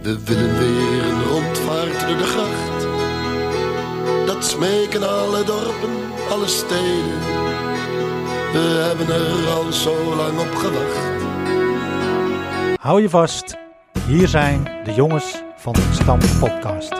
We willen weer een rondvaart door de gracht. Dat smeken alle dorpen, alle steden. We hebben er al zo lang op gewacht. Hou je vast, hier zijn de jongens van de Stam Podcast.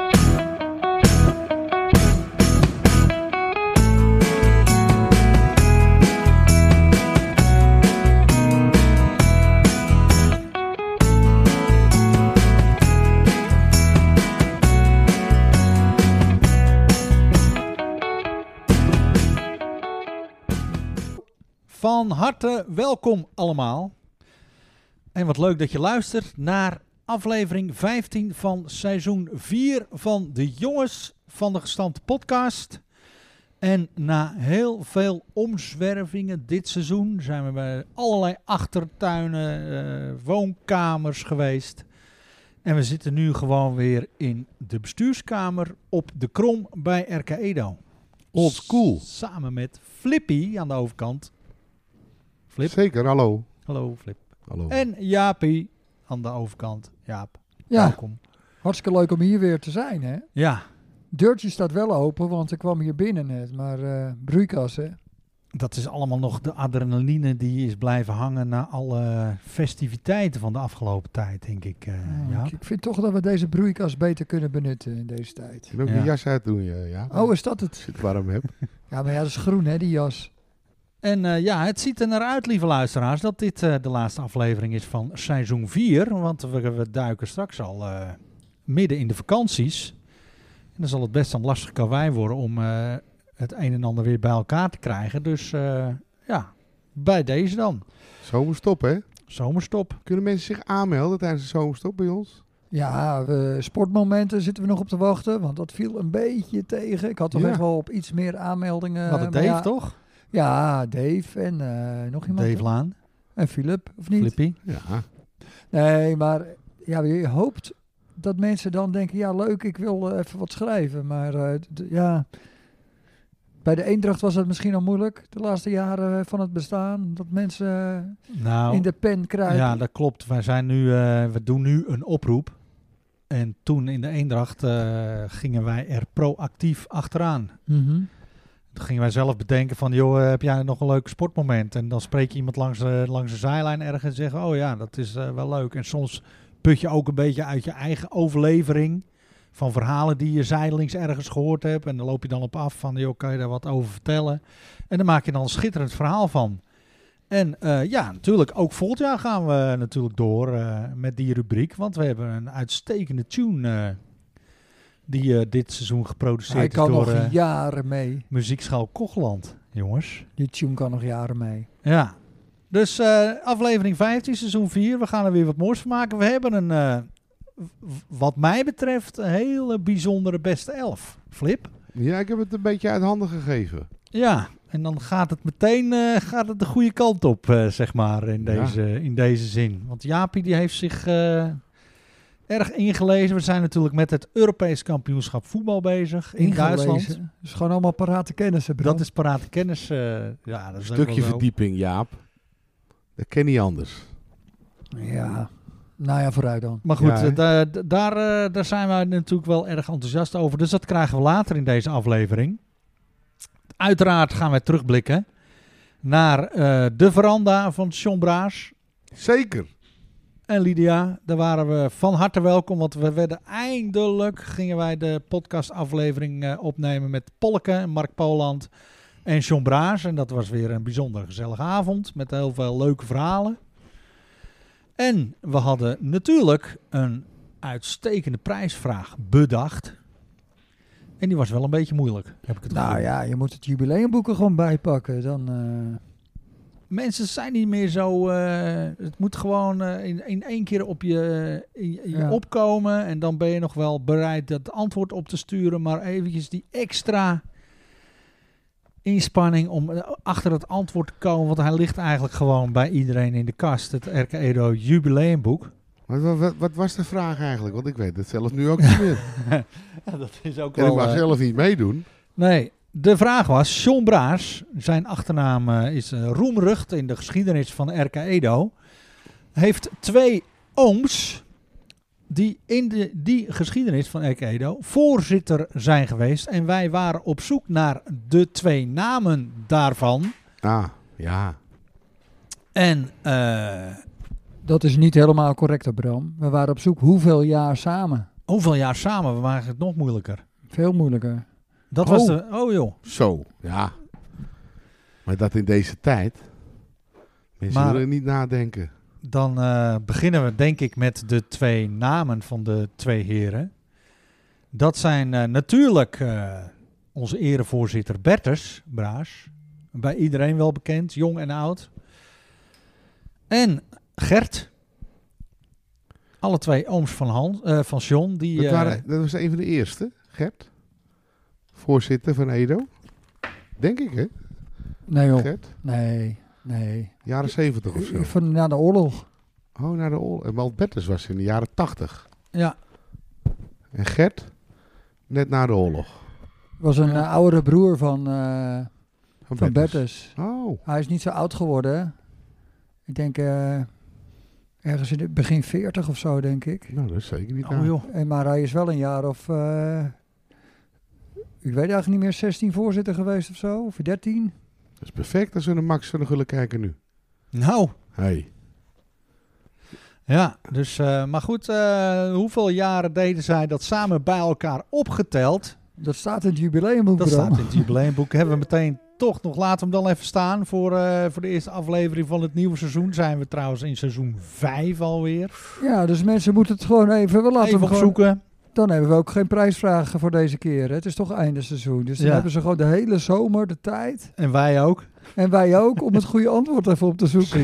Van harte welkom allemaal. En wat leuk dat je luistert naar aflevering 15 van seizoen 4 van de jongens van de Gestampte Podcast. En na heel veel omzwervingen dit seizoen zijn we bij allerlei achtertuinen, woonkamers geweest. En we zitten nu gewoon weer in de bestuurskamer op de Krom bij RK Edo. Old school. Samen met Flippy aan de overkant. Flip. Zeker, hallo. Hallo Flip. Hallo. En Jaapie aan de overkant. Jaap, Ja, welkom. hartstikke leuk om hier weer te zijn, hè? Ja, Deurtje staat wel open, want ik kwam hier binnen net. Maar broeikas, hè? dat is allemaal nog de adrenaline die is blijven hangen na alle festiviteiten van de afgelopen tijd, denk ik. Jaap. Ik vind toch dat we deze broeikas beter kunnen benutten in deze tijd. Je moet ook Ja. je jas uitdoen, ja. Oh, is dat het? Als je het warm hebt. Ja, maar ja, dat is groen, hè, die jas. En het ziet er naar uit, lieve luisteraars, dat dit de laatste aflevering is van seizoen 4. Want we duiken straks al midden in de vakanties. En dan zal het best een lastig karwei worden om het een en ander weer bij elkaar te krijgen. Dus bij deze dan. Zomerstop, hè? Zomerstop. Kunnen mensen zich aanmelden tijdens de zomerstop bij ons? Ja, sportmomenten zitten we nog op te wachten, want dat viel een beetje tegen. Ik had toch Ja. echt wel op iets meer aanmeldingen. Wat het maar Dave, ja, toch? Ja, Dave en nog iemand. Dave Laan, En Philip, of niet? Flippy. Ja. Nee, maar ja, je hoopt dat mensen dan denken, ja leuk, ik wil even wat schrijven. Maar bij de Eendracht was het misschien al moeilijk, de laatste jaren van het bestaan. Dat mensen Nou, in de pen kruipen. ja, dat klopt. Wij zijn nu, we doen nu een oproep. En toen in de Eendracht gingen wij er proactief achteraan. Mhm. Toen gingen wij zelf bedenken van, joh, heb jij nog een leuk sportmoment? En dan spreek je iemand langs de zijlijn ergens en zeggen, oh ja, dat is wel leuk. En soms put je ook een beetje uit je eigen overlevering van verhalen die je zijdelings ergens gehoord hebt. En dan loop je dan op af van, joh, kan je daar wat over vertellen? En dan maak je dan een schitterend verhaal van. En natuurlijk, ook volgend jaar gaan we natuurlijk door met die rubriek. Want we hebben een uitstekende tune die dit seizoen geproduceerd Hij is kan door nog jaren mee. Muziekschool Kocheland, jongens. Die tune kan nog jaren mee. Ja, dus aflevering 15, seizoen 4. We gaan er weer wat moois van maken. We hebben een, wat mij betreft, een hele bijzondere beste 11. Flip? Ja, ik heb het een beetje uit handen gegeven. Ja, en dan gaat het meteen de goede kant op, zeg maar, in deze zin. Want Jaapie die heeft zich erg ingelezen. We zijn natuurlijk met het Europees kampioenschap voetbal bezig in Duitsland. Dat is gewoon allemaal parate kennis, hè, bro. Dat is parate kennis. Ja, dat is Stukje ook wel zo. verdieping, Jaap. Dat ken niet anders. Ja, nou ja, vooruit dan. Maar goed, Ja, daar zijn wij natuurlijk wel erg enthousiast over. Dus dat krijgen we later in deze aflevering. Uiteraard gaan wij terugblikken naar de veranda van John Braas Zeker. en Lydia. Daar waren we van harte welkom, want we werden eindelijk, gingen wij de podcastaflevering opnemen met Polke en Mark Poland en John Braas. En dat was weer een bijzonder gezellige avond met heel veel leuke verhalen. En we hadden natuurlijk een uitstekende prijsvraag bedacht. En die was wel een beetje moeilijk, heb ik het gevoel. Nou ja, je moet het jubileumboek er gewoon bijpakken. Dan, Mensen zijn niet meer zo... het moet gewoon in één keer op je Ja. opkomen. En dan ben je nog wel bereid dat antwoord op te sturen. Maar eventjes die extra inspanning om achter het antwoord te komen. Want hij ligt eigenlijk gewoon bij iedereen in de kast. Het RK Edo jubileumboek. Wat was de vraag eigenlijk? Want ik weet het zelf nu ook niet meer. Ja, dat is ook En ik wel... mag zelf niet meedoen. Nee, de vraag was, John Braas, zijn achternaam is roemrucht in de geschiedenis van RK Edo, heeft 2 ooms die in die geschiedenis van RK Edo voorzitter zijn geweest. En wij waren op zoek naar de 2 namen daarvan. Ah, ja. En Dat is niet helemaal correct, Bram. We waren op zoek hoeveel jaar samen. hoeveel jaar samen? We waren het nog moeilijker. Veel moeilijker. Dat was de... Oh joh. Zo, ja. Maar dat in deze tijd. Mensen Maar- willen niet nadenken. Dan beginnen we denk ik met de 2 namen van de 2 heren. Dat zijn natuurlijk onze erevoorzitter Bertus Braas. Bij iedereen wel bekend, jong en oud. En Gert. Alle 2 ooms van John. Die, Dat was een van de eerste, Gert. Voorzitter van Edo. Denk ik, hè? Nee joh. Gert. Nee. Jaren 70 of zo. Van na de oorlog. Oh, naar de oorlog. Want Bertus was in de jaren 80. ja, En Gert, net na de oorlog. Was een oudere broer van Bertus. Bertus. Oh, Hij is niet zo oud geworden. Hè? Ik denk ergens in het begin 40 of zo, denk ik. nou, dat is zeker niet oh aan. joh. Maar hij is wel een jaar of... ik weet eigenlijk niet meer, 16 voorzitter geweest of zo. Of 13. Dat is perfect als we naar Max zullen willen kijken nu. Nou, Hey. ja. Dus, maar goed, hoeveel jaren deden zij dat samen bij elkaar opgeteld? Dat staat in het jubileumboek, Dat Bram. staat in het jubileumboek. Hebben we meteen toch nog, laten we hem dan even staan voor de eerste aflevering van het nieuwe seizoen. Zijn we trouwens in seizoen 5 alweer. Ja, dus mensen moeten het gewoon even... We laten Even hem gewoon, opzoeken. dan hebben we ook geen prijsvragen voor deze keer. Hè? Het is toch einde seizoen. Dus dan Ja. hebben ze gewoon de hele zomer de tijd. En wij ook. En wij ook, om het goede antwoord even op te zoeken.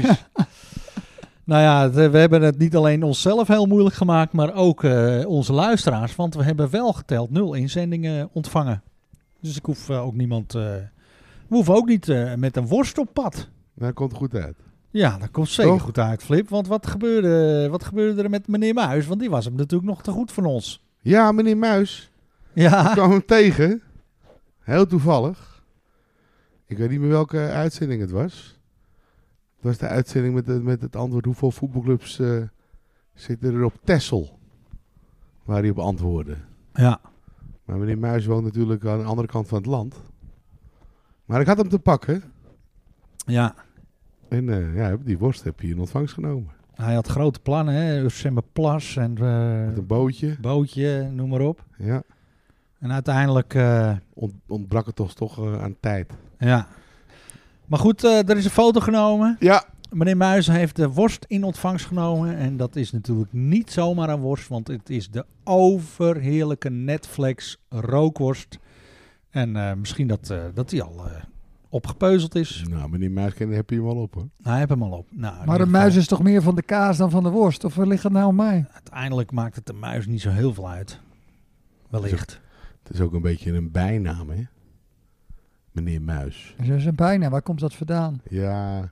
Nou ja, we hebben het niet alleen onszelf heel moeilijk gemaakt, maar ook onze luisteraars. Want we hebben wel geteld 0 inzendingen ontvangen. Dus ik hoef ook niemand... we hoeven ook niet met een worst op pad. Dat komt goed uit. Ja, dat komt zeker Toch? goed uit, Flip. Want wat gebeurde er met meneer Muis? Want die was hem natuurlijk nog te goed van ons. Ja, meneer Muis. Ik Ja, kwam hem tegen. Heel toevallig. Ik weet niet meer welke uitzending het was. Het was de uitzending met het antwoord hoeveel voetbalclubs zitten er op Texel. Waar hij op antwoordde. ja. Maar meneer Muis woont natuurlijk aan de andere kant van het land. Maar ik had hem te pakken. Ja. En ja, die worst heb je in ontvangst genomen. Hij had grote plannen, hè. Ursember Plas en Met een bootje. bootje, noem maar op. Ja. En uiteindelijk, Ontbrak het toch aan tijd. ja. Maar goed, er is een foto genomen. Ja. Meneer Muis heeft de worst in ontvangst genomen. En dat is natuurlijk niet zomaar een worst, want het is de overheerlijke Netflix rookworst. En misschien dat die al opgepeuzeld is. Nou, meneer Muis heb je hem al op, hoor. Hij heeft hem al op. Nou, in Maar ieder de geval, muis is toch meer van de kaas dan van de worst? Of waar ligt het nou aan mij? uiteindelijk maakt het de muis niet zo heel veel uit. Wellicht. Het is ook een beetje een bijnaam, hè? Meneer Muis. Dat is een bijna. Waar komt dat vandaan? Ja.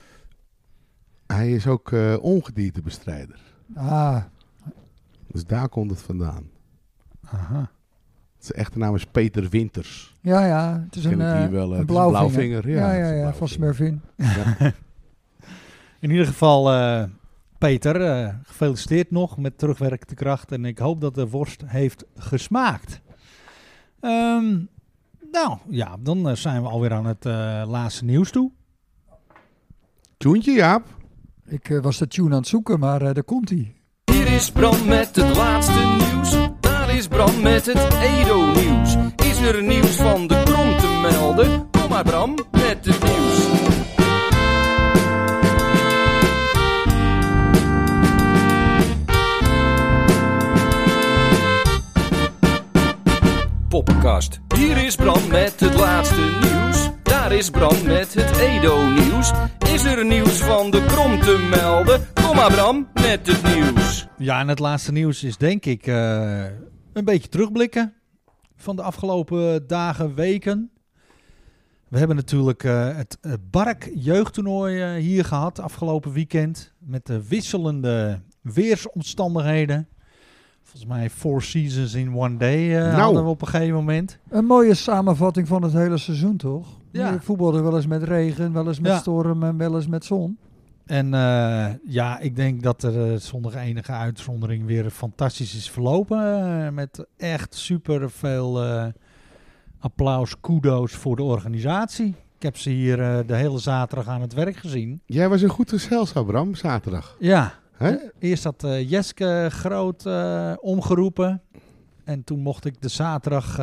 Hij is ook ongediertebestrijder. Ah, Dus daar komt het vandaan. Aha. Zijn echte naam is Peter Winters. ja. Het is Ken een, het hier wel, een het is een blauwvinger. Ja, het is een van blauwvinger. Smurfin. Ja. In ieder geval, Peter, gefeliciteerd nog met terugwerkende kracht. En ik hoop dat de worst heeft gesmaakt. Nou ja, dan zijn we alweer aan het laatste nieuws toe. Tjoentje, Jaap. Ik was de tune aan het zoeken, maar daar komt hij. Hier is Bram met het laatste nieuws. Daar is Bram met het Edo-nieuws. Is er nieuws van de Krom te melden? Kom maar Bram met het nieuws. Poppenkast. Hier is Bram met het laatste nieuws. Daar is Bram met het Edo-nieuws. Is er nieuws van de Krom te melden? Kom maar Bram met het nieuws. Ja, en het laatste nieuws is denk ik een beetje terugblikken van de afgelopen dagen, weken. We hebben natuurlijk het Bark jeugdtoernooi hier gehad afgelopen weekend. Met de wisselende weersomstandigheden. Volgens mij 4 seasons in one day hadden we op een gegeven moment. Een mooie samenvatting van het hele seizoen, toch? Ja. Je voetbalde wel eens met regen, wel eens met Ja. storm en wel eens met zon. En ja, ik denk dat er zonder enige uitzondering weer fantastisch is verlopen. Met echt super veel applaus, kudo's voor de organisatie. Ik heb ze hier de hele zaterdag aan het werk gezien. Jij was een goed gezelschap, Bram, zaterdag. Ja, Hè? eerst had Jeske Groot omgeroepen. En toen mocht ik de zaterdag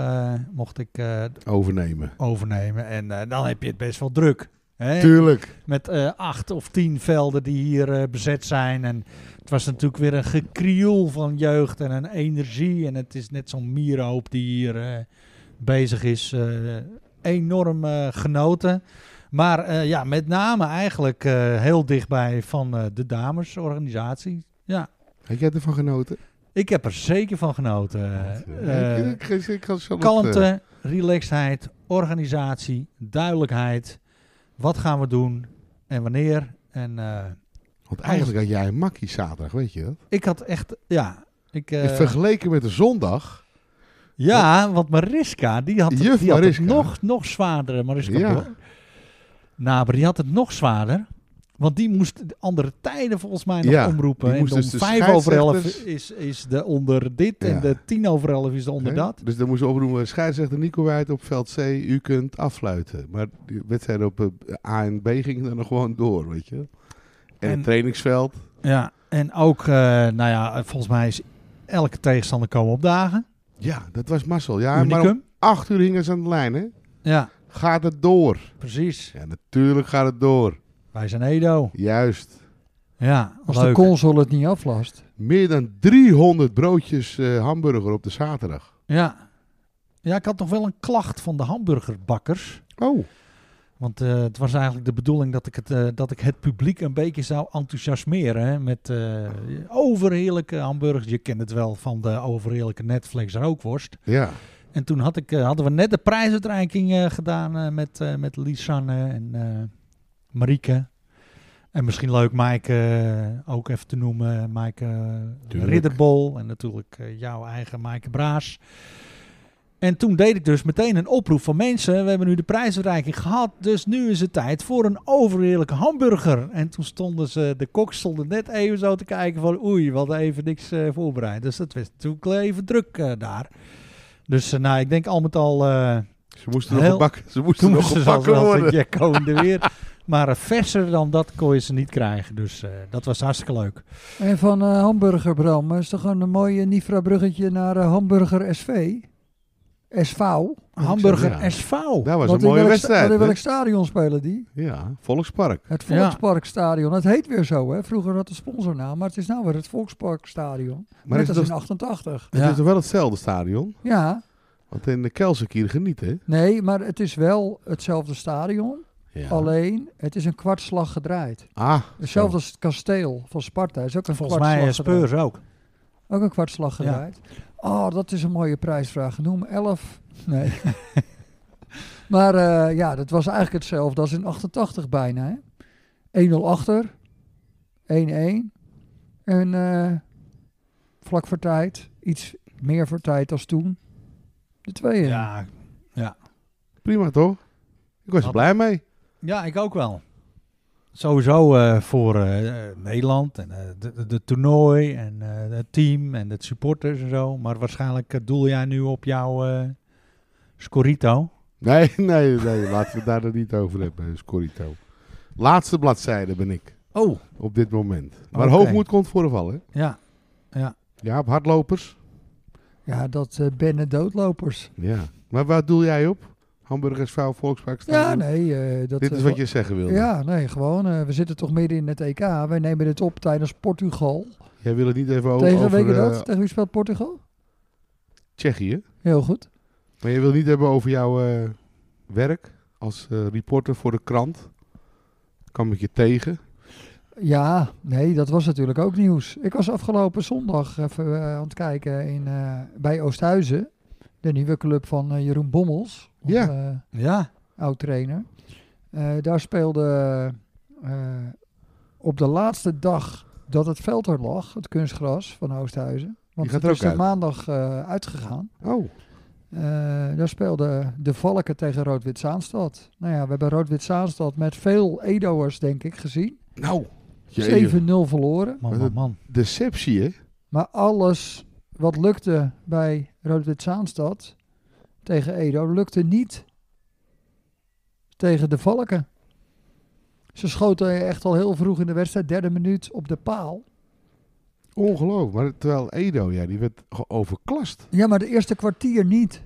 Overnemen. En dan heb je het best wel druk. Hè? Tuurlijk. Met 8 of 10 velden die hier bezet zijn. En het was natuurlijk weer een gekrioel van jeugd en een energie. En het is net zo'n mierenhoop die hier bezig is. Enorm genoten. Maar ja, met name eigenlijk heel dichtbij van de damesorganisatie. Ja. Heb jij ervan genoten? Ik heb er zeker van genoten. Ik had zo Kalmte, relaxedheid, organisatie, duidelijkheid. Wat gaan we doen en wanneer? En Want eigenlijk had jij een makkie zaterdag, weet je dat? ik had echt, ja. Vergeleken met de zondag. Ja, want Mariska, die had Juf het Mariska. nog zwaarder. Mariska Ja. Blok. Naber, die had het nog zwaarder. Want die moest de andere tijden volgens mij nog Ja, omroepen. die En moest om dus de 11:05 is de onder dit Ja. en de 11:10 is de onder Hè? dat. Dus dan moest je oproepen, scheidsrechter Nico Wijd op veld C, u kunt affluiten. Maar die wedstrijden op A en B gingen dan nog gewoon door, weet je. En het trainingsveld. Ja, en ook, nou ja, volgens mij is elke tegenstander komen opdagen. Ja, dat was Marcel. Ja, maar Unicum. om 8 uur hingen ze aan de lijn, hè. Ja, Gaat het door? precies. Ja, natuurlijk gaat het door. Wij zijn Edo. Juist. Ja, Als leuk. de console het niet aflast. Meer dan 300 broodjes hamburger op de zaterdag. Ja. Ja, ik had nog wel een klacht van de hamburgerbakkers. Oh. Want het was eigenlijk de bedoeling dat ik het publiek een beetje zou enthousiasmeren. Hè, met overheerlijke hamburgers. Je kent het wel van de overheerlijke Netflix rookworst. Ja. En toen hadden we net de prijsuitreiking gedaan met Lisanne en Marieke. En misschien leuk Maaike ook even te noemen. Maaike Tuurlijk. Ridderbol en natuurlijk jouw eigen Maaike Braas. En toen deed ik dus meteen een oproep van mensen. We hebben nu de prijsuitreiking gehad, dus nu is het tijd voor een overheerlijke hamburger. En toen de koks stonden net even zo te kijken van oei, we hadden even niks voorbereid. Dus dat was natuurlijk even druk daar. Dus nou, ik denk al met al... Ze moesten Heel- nog gebakken, toen nog moesten ze gebakken wel worden. van Jacko in de weer. Maar verser dan dat kon je ze niet krijgen. Dus dat was hartstikke leuk. En van hamburger, Bram, is toch een mooie Nifra-bruggetje naar Hamburger SV? SV? Hamburger ja. SV. Dat was Want een in mooie welk wedstrijd. in welk hè? stadion spelen die? Ja, Volkspark. Het Ja. Volksparkstadion. Het heet weer zo, hè? Vroeger had de sponsornaam, maar het is nou weer het Volksparkstadion. Maar Net is als het, in 88. het Ja. is toch wel hetzelfde stadion? Ja, Want in de Kelsekier genieten, hè? nee, maar het is wel hetzelfde stadion. Ja. Alleen, het is een kwartslag gedraaid. Ah, Hetzelfde als het kasteel van Sparta. Is ook een Volgens mij kwartslag gedraaid. Speurs ook. Ook een kwartslag gedraaid. Oh, dat is een mooie prijsvraag. Noem 11. Nee. Maar ja, dat was eigenlijk hetzelfde als in 88 bijna. Hè? 1-0 achter. 1-1. En vlak voor tijd. Iets meer voor tijd als toen. De 2-1. Ja, prima toch? Ik was er Wat? blij mee. ja, ik ook wel. Sowieso voor Nederland en de toernooi en het team en de supporters en zo. Maar waarschijnlijk doel jij nu op jouw Scorito. Nee, laten we het daar nog niet over hebben, Scorito. Laatste bladzijde ben ik, Oh, op dit moment. Maar Oké. hoogmoed komt voor de val, hè? ja. Ja, op hardlopers. Ja, dat bennen doodlopers. Ja. Maar waar doel jij op? Hamburgers, vrouw, Volksparkstadion? Ja, nee. Dat, Dit is wat je zeggen wilde. Ja, nee, gewoon. We zitten toch midden in het EK. Wij nemen dit op tijdens Portugal. Jij wil het niet even Tegen, over weet je dat? Tegen wie speelt Portugal? Tsjechië. Heel goed. Maar je wil niet hebben over jouw werk als reporter voor de krant. Kan met je tegen. Ja, nee, dat was natuurlijk ook nieuws. Ik was afgelopen zondag even aan het kijken bij Oosthuizen. De nieuwe club van Jeroen Bommels. Ja. Ja. Oud-trainer. Daar speelde op de laatste dag dat het veld er lag, het kunstgras van Oosthuizen. Want gaat het er is ook uit. maandag uitgegaan. Oh, Daar speelde de Valken tegen Rood-Wit Zaanstad. Nou ja, we hebben Rood-Wit Zaanstad met veel Edo'ers, denk ik, gezien. nou. Jeetje. 7-0 verloren. Man. Deceptie, hè? Maar alles wat lukte bij Rood-Wit Zaanstad tegen Edo, lukte niet tegen de Valken. Ze schoten echt al heel vroeg in de wedstrijd, 3e minuut op de paal. Ongelooflijk. Maar terwijl Edo, ja, die werd overklast. Ja, maar de eerste kwartier niet.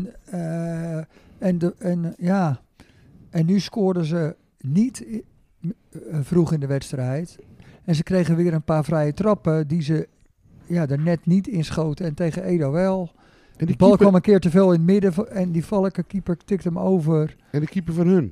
En nu scoorden ze niet vroeg in de wedstrijd. En ze kregen weer een paar vrije trappen die ze er net niet inschoten. En tegen Edo wel. En Die bal kwam een keer te veel in het midden en die Valkenkeeper tikte hem over. En de keeper van hun.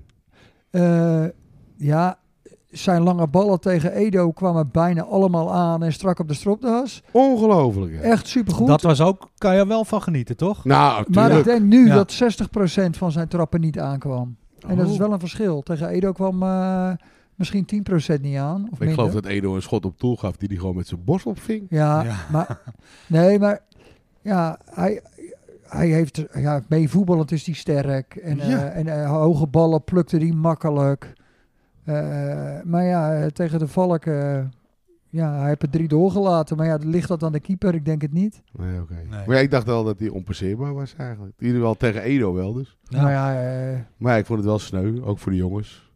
Zijn lange ballen tegen Edo kwamen bijna allemaal aan en strak op de stropdas. Ongelooflijk, hè? Echt supergoed. Dat was ook, kan je wel van genieten, toch? Nou, Maar ik tuurlijk. denk nu Ja. dat 60% van zijn trappen niet aankwam. En dat is wel een verschil. Tegen Edo kwam misschien 10% niet aan. Of Ik minder. geloof dat Edo een schot op doel gaf die gewoon met zijn borst opving. Ja, Ja. maar... Nee, maar... Ja, hij heeft... Ja, meevoetballend is hij sterk. En hoge ballen plukte hij makkelijk. Maar ja, tegen de Valken... hij heeft er 3 doorgelaten. Maar ja, ligt dat aan de keeper? Ik denk het niet. Nee, oké. Nee. Maar ja, ik dacht wel dat hij onpasseerbaar was eigenlijk. In ieder geval tegen Edo wel dus. Ja. Nou ja, Maar ja, ik vond het wel sneu, ook voor de jongens.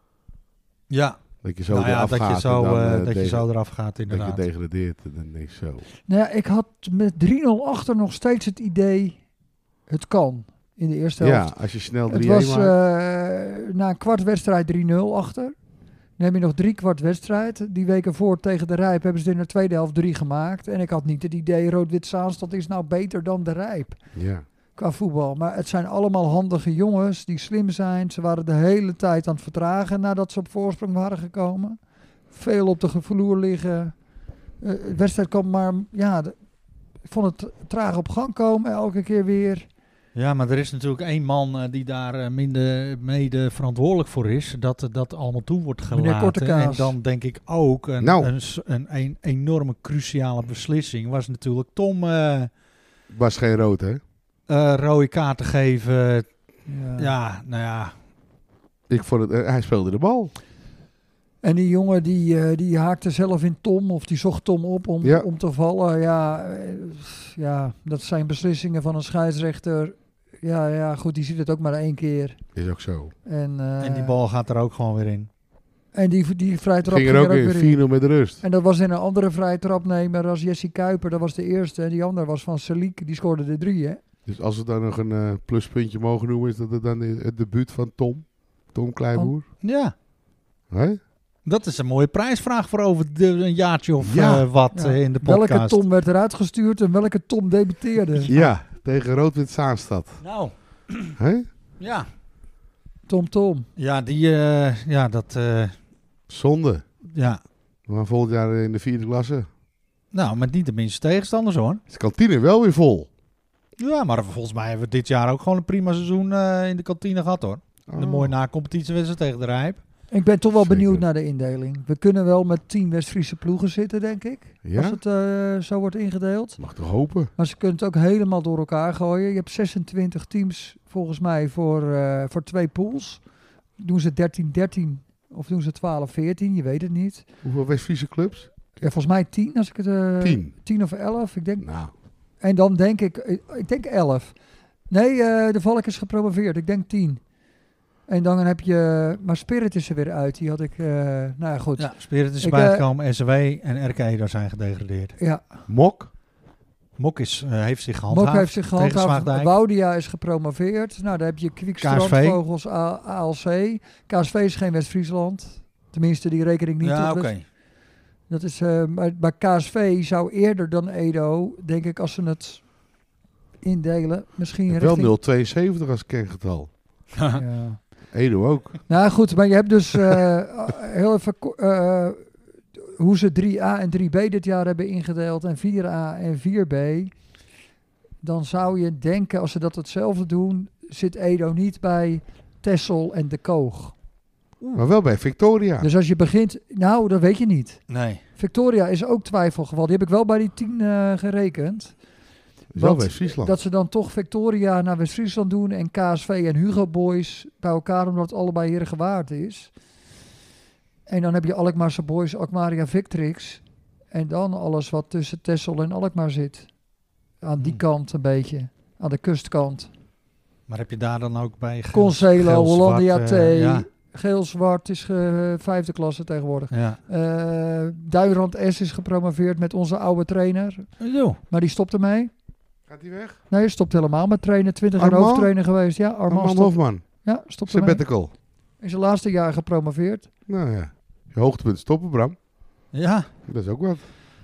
Ja, Dat je zo nou ja, eraf dat gaat je zo, en dan, dat je zo eraf gaat dat je inderdaad. degradeert en dan denk ik zo. nou ja, ik had met 3-0 achter nog steeds het idee... Het kan in de eerste helft. Ja, als je snel 3-1 Het was maakt. na een kwart wedstrijd 3-0 achter. Dan heb je nog 3 kwart wedstrijd. Die weken voor tegen de Rijp hebben ze in de tweede helft 3 gemaakt. En ik had niet het idee, Rood-Wit Zaanstad is nou beter dan de Rijp. Ja. Qua voetbal. Maar het zijn allemaal handige jongens die slim zijn. Ze waren de hele tijd aan het vertragen nadat ze op voorsprong waren gekomen. Veel op de vloer liggen. De wedstrijd kwam maar... ik vond het traag op gang komen elke keer weer. Ja, maar er is natuurlijk één man die daar mede verantwoordelijk voor is. Dat dat allemaal toe wordt Meneer gelaten. Kortekaas. En dan denk ik ook Nou. een enorme cruciale beslissing was natuurlijk Tom Was geen rood, hè? rode kaart te geven. Ja. Ja, nou ja. Ik vond het, hij speelde de bal. En die jongen die haakte zelf in Tom, of die zocht Tom op om te vallen. Ja, dat zijn beslissingen van een scheidsrechter. Ja, goed, die ziet het ook maar 1 keer. Is ook zo. En die bal gaat er ook gewoon weer in. En die vrije trap Ging er ook in, 4-0 met de rust. En dat was in een andere vrije trapnemer als Jessie Kuiper. Dat was de eerste. En die andere was van Seliek. Die scoorde de 3, hè? Dus als we dan nog een pluspuntje mogen noemen, is dat het dan het debuut van Tom Kleiboer. Ja, Hè? dat is een mooie prijsvraag voor over een jaartje of Ja. wat Ja. in de podcast. Welke Tom werd eruit gestuurd en welke Tom debuteerde? Ja, tegen Rood-Wit Zaanstad. Nou, Hè? ja. Tom. Ja, Zonde. ja. We gaan volgend jaar in de 4e klasse. Nou, met niet de minste tegenstanders hoor. Is de kantine wel weer vol. Ja, maar volgens mij hebben we dit jaar ook gewoon een prima seizoen in de kantine gehad hoor. Oh. Een mooie na-competitiewedstrijd tegen de Rijp. Ik ben toch wel Zeker. benieuwd naar de indeling. We kunnen wel met 10 West-Friese ploegen zitten, denk ik. Ja? Als het zo wordt ingedeeld. Mag toch hopen. Maar ze kunnen het ook helemaal door elkaar gooien. Je hebt 26 teams volgens mij voor 2 pools. Doen ze 13-13 of doen ze 12-14? Je weet het niet. Hoeveel West-Friese clubs? Ja, volgens mij 10 als ik het... 10. 10 of 11. Ik denk, Nou, en dan denk ik denk 11. Nee, de Valk is gepromoveerd. Ik denk 10. En dan heb je... Maar Spirit is er weer uit. Die had ik... nou ja, goed. Ja, Spirit is Ik, erbij gekomen. SW en RK daar zijn gedegradeerd. Ja, Mok. Mok heeft zich gehandhaafd. Mok heeft zich tegen gehandhaafd. Zwaagdijk. Woudia is gepromoveerd. Nou, daar heb je Kwiek KSV. Strandvogels, ALC. KSV is geen West-Friesland. Tenminste, die reken ik niet Ja, op. oké. Dat is, maar KSV zou eerder dan Edo, denk ik, als ze het indelen, misschien richting... Wel 0,72 als kengetal. Ja. Edo ook. Nou goed, maar je hebt dus heel even hoe ze 3A en 3B dit jaar hebben ingedeeld en 4A en 4B. Dan zou je denken, als ze dat hetzelfde doen, zit Edo niet bij Texel en De Koog. Maar wel bij Victoria. Dus als je begint, nou, dat weet je niet. Nee. Victoria is ook twijfelgeval. Die heb ik wel bij die 10 gerekend. Is wel Want West-Friesland. Dat ze dan toch Victoria naar West-Friesland doen en KSV en Hugo Boys bij elkaar, omdat het allebei Heergewaard is. En dan heb je Alkmaarse Boys, Alkmaria Victrix. En dan alles wat tussen Texel en Alkmaar zit. Aan die kant een beetje. Aan de kustkant. Maar heb je daar dan ook bij Concelo, Hollandia T. Ja. Geel-zwart is 5e klasse tegenwoordig. Ja. Duinrand S is gepromoveerd met onze oude trainer. Jo. Maar die stopt ermee. Gaat hij weg? Nee, hij stopt helemaal met trainen. 20 jaar Armand? hoofdtrainer geweest. Ja, Armand Armand stopt. Hofman. Ja, stopt ermee. Sabbatical. In zijn laatste jaar gepromoveerd. Nou ja. Je hoogtepunt stoppen, Bram. Ja. Dat is ook wat.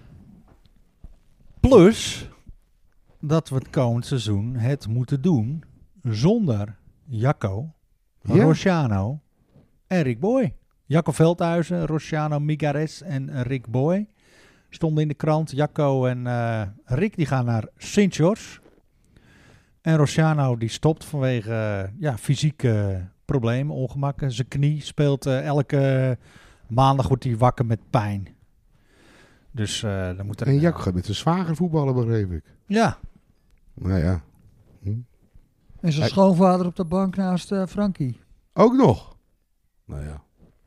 Plus dat we het komend seizoen het moeten doen zonder Jacco, Ja. Rosciano en Rick Boy. Jacco Veldhuizen, Rosciano Migares en Rick Boy stonden in de krant. Jacco en Rick die gaan naar Sint-George. En Rosciano die stopt vanwege fysieke problemen, ongemakken. Zijn knie speelt elke maandag wordt hij wakker met pijn. Dus dan moet er... En Jack gaat met zijn zwager voetballen, begreep ik. Ja. Nou ja. En zijn schoonvader op de bank naast Frankie. Ook nog. Nou ja.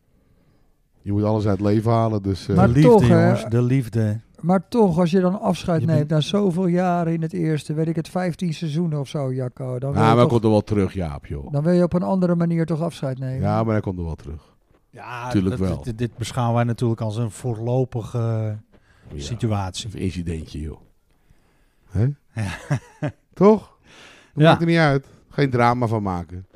Je moet alles uit het leven halen, dus... Maar De liefde, toch, hè, jongens. De liefde. Maar toch, als je dan afscheid Je neemt bent- na zoveel jaren in het eerste, weet ik het, 15 seizoenen of zo, Jacco. Dan wil, maar je hij toch, komt er wel terug, Jaap, joh. dan wil je op een andere manier toch afscheid nemen. Ja, maar hij komt er wel terug. Ja, Tuurlijk wel. Dit beschouwen wij natuurlijk als een voorlopige Ja. situatie. Een incidentje, joh. Hè? Ja. Toch? Dat Ja. maakt er niet uit. Geen drama van maken.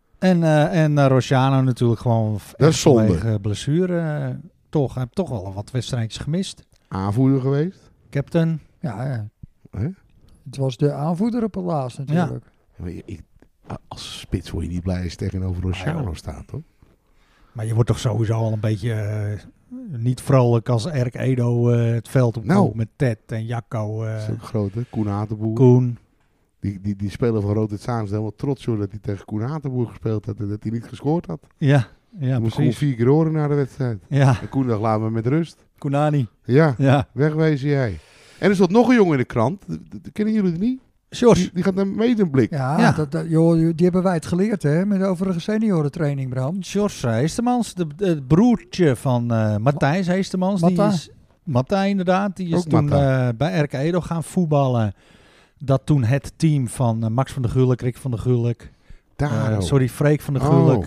En Rosciano natuurlijk gewoon Dat is zonde. vanwege blessure. Toch, hij heeft toch wel wat wedstrijdjes gemist. Aanvoerder geweest. Captain. Ja. Hè? Het was de aanvoerder op het laatst natuurlijk. Maar als spits word je niet blij als je tegenover Rosciano joh. staat, hoor. Maar je wordt toch sowieso al een beetje niet vrolijk als Erk Edo het veld op Nou. met Ted en Jacco, Dat is ook groot, hè? Koen Hatenboer. Koen. Die speler van Rood Zaan is helemaal trots, hoor, dat hij tegen Koen Hatenboer gespeeld had en dat hij niet gescoord had. Ja, Hij moest gewoon precies. 4 keer horen na de wedstrijd. Ja, En Koen dacht, laat me met rust. Koenani. Ja, Ja. wegwezen jij. En er stond nog een jongen in de krant. Kennen jullie het niet? Sjors. Die gaat naar Medemblik. Ja, Ja. joh, die hebben wij het geleerd, hè, met overige seniorentraining, Bram. Sjors Heestemans, het broertje van Matthijs Heestemans. Matta. Matta inderdaad, die is Ook toen Matta. bij RK Edo gaan voetballen. Dat toen het team van Max van der Gulik, Rick van der Gulik, Freek van der Gulik,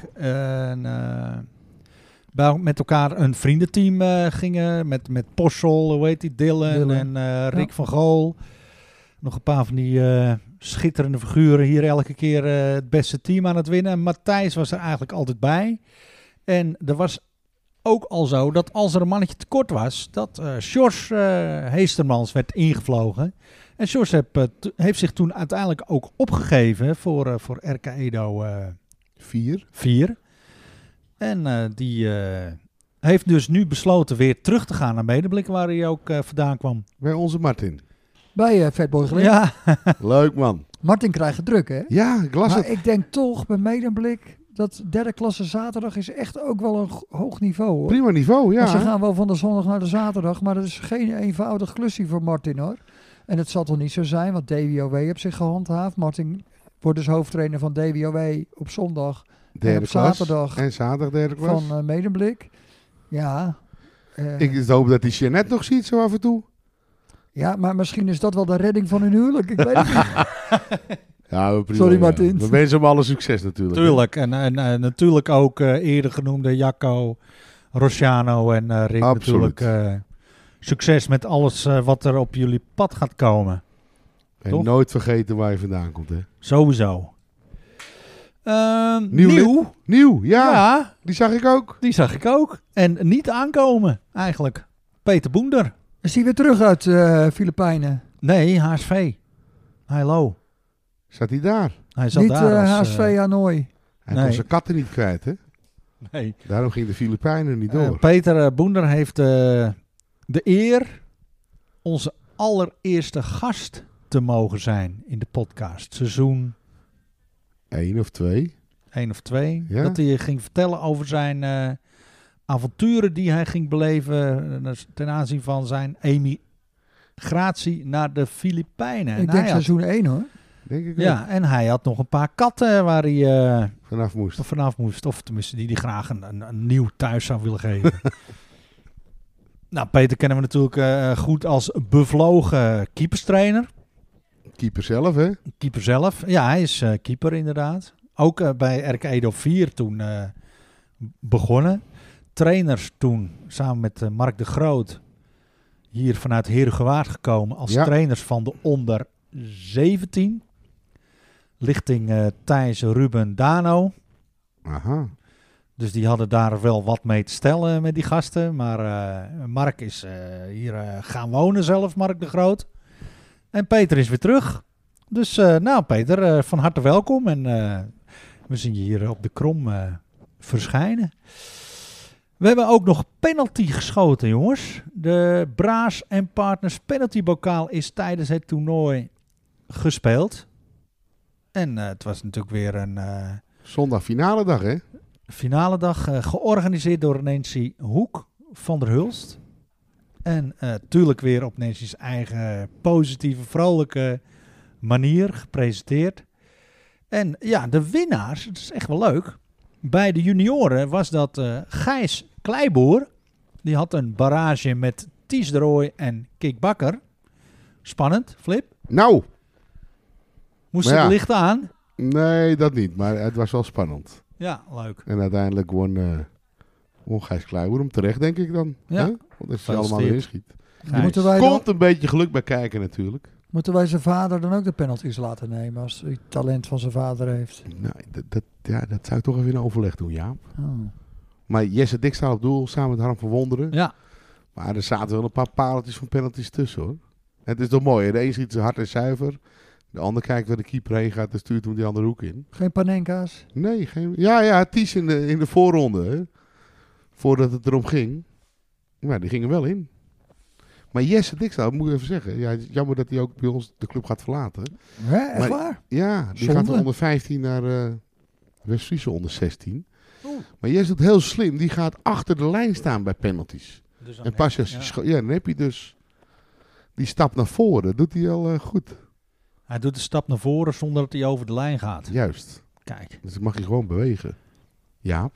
met elkaar een vriendenteam gingen. Met Possel, hoe heet die, Dylan en Rick van Gool. Nog een paar van die schitterende figuren hier elke keer het beste team aan het winnen. Matthijs was er eigenlijk altijd bij. En er was ook al zo dat als er een mannetje tekort was, dat Sjors Heestermans werd ingevlogen. En Sjors heeft zich toen uiteindelijk ook opgegeven voor RK Edo 4. En die heeft dus nu besloten weer terug te gaan naar Medemblik, waar hij ook vandaan kwam. Bij onze Martin. Bij Fatboy Glik. Ja, Leuk, man. Martin krijgt het druk, hè? Ja, ik las Maar het. ik denk toch bij Medemblik dat derde klasse zaterdag is echt ook wel een hoog niveau, hoor. Prima niveau, ja. Want ze gaan wel van de zondag naar de zaterdag, maar dat is geen eenvoudig klusje voor Martin, hoor. En het zal toch niet zo zijn, want DWOW heeft zich gehandhaafd. Martin wordt dus hoofdtrainer van DWOW op zondag Derde en op klas. zaterdag En zaterdag derde klas. van Medemblik. Ja. Ik hoop dat die Jeannette nog ziet zo af en toe. Ja, maar misschien is dat wel de redding van hun huwelijk. Ik weet het niet. Ja, prima, Sorry, ja. Martin. We wensen hem alle succes natuurlijk. tuurlijk. En natuurlijk ook eerder genoemde Jacco, Rosciano en Rick Absoluut. natuurlijk. Succes met alles wat er op jullie pad gaat komen. En Toch? nooit vergeten waar je vandaan komt, hè. Sowieso. Nieuw. Nieuw, ja. Ja, Die zag ik ook. die zag ik ook. En niet aankomen, eigenlijk. Peter Boender. Is hij weer terug uit Filipijnen? Nee, HSV. Hallo. Zat hij daar? Hij zat Niet daar als... HSV Hanoi. Hij Nee. kon zijn katten niet kwijt, hè. nee. Daarom ging de Filipijnen niet door. Peter Boender heeft de eer onze allereerste gast te mogen zijn in de podcast. Seizoen 1 of 2. 1 of 2. Ja. Dat hij ging vertellen over zijn avonturen die hij ging beleven ten aanzien van zijn emigratie naar de Filipijnen. Ik denk seizoen 1, hoor. denk ik Ja, en hij had nog een paar katten waar hij vanaf moest. vanaf moest. Of tenminste, die graag een nieuw thuis zou willen geven. Nou, Peter kennen we natuurlijk goed als bevlogen keeperstrainer. Keeper zelf, hè? Keeper zelf. Ja, hij is keeper inderdaad. Ook bij RK Edo 4 toen begonnen. Trainers toen samen met Mark de Groot hier vanuit Herugewaard gekomen als trainers van de onder 17. Lichting Thijs, Ruben, Dano. Aha. Dus die hadden daar wel wat mee te stellen met die gasten. Maar Mark is hier gaan wonen zelf, Mark de Groot. En Peter is weer terug. Dus nou Peter, van harte welkom. En we zien je hier op de Krom verschijnen. We hebben ook nog penalty geschoten, jongens. De Braas en Partners penaltybokaal is tijdens het toernooi gespeeld. En het was natuurlijk weer een Zondag finale dag, hè? finale dag georganiseerd door Nancy Hoek van der Hulst. En tuurlijk weer op Nancy's eigen positieve, vrolijke manier gepresenteerd. En ja, de winnaars, het is echt wel leuk. Bij de junioren was dat Gijs Kleiboer. Die had een barrage met Ties de Rooij en Kik Bakker. Spannend, Flip. Nou, Moest Maar het ja. licht aan? nee, dat niet. Maar het was wel spannend. Ja, leuk. En uiteindelijk won Gijs Kleiboer hem terecht, denk ik dan. Ja. Hè? Want als hij allemaal weer inschiet. Gijs. Moeten wij, dan, Komt een beetje geluk bij kijken natuurlijk. moeten wij zijn vader dan ook de penalties laten nemen als hij talent van zijn vader heeft? Nou, dat zou ik toch even in overleg doen, ja. Oh. Maar Jesse Dik staat op doel, samen met Harm van Wonderen. Ja, Maar er zaten wel een paar pareltjes van penalties tussen, hoor. Het is toch mooi, hè? De een schiet zo hard en zuiver. De ander kijkt waar de keeper heen gaat en stuurt hem die andere hoek in. Geen Panenka's? Nee, geen... Ja, Ties in de voorronde, hè? Voordat het erom ging. Maar die gingen wel in. Maar Jesse Dikstaal, moet ik even zeggen. Ja, jammer dat hij ook bij ons de club gaat verlaten. Hè, echt Maar- waar? Ja, die Zonde. gaat van onder 15 naar West-Friese onder 16. Oeh. Maar Jesse doet heel slim. Die gaat achter de lijn staan bij penalties. dus En pas als hij dan heb je dus die stap naar voren. Dat doet hij al goed. Hij doet de stap naar voren zonder dat hij over de lijn gaat. Juist. Kijk. Dus dan mag je gewoon bewegen. Jaap.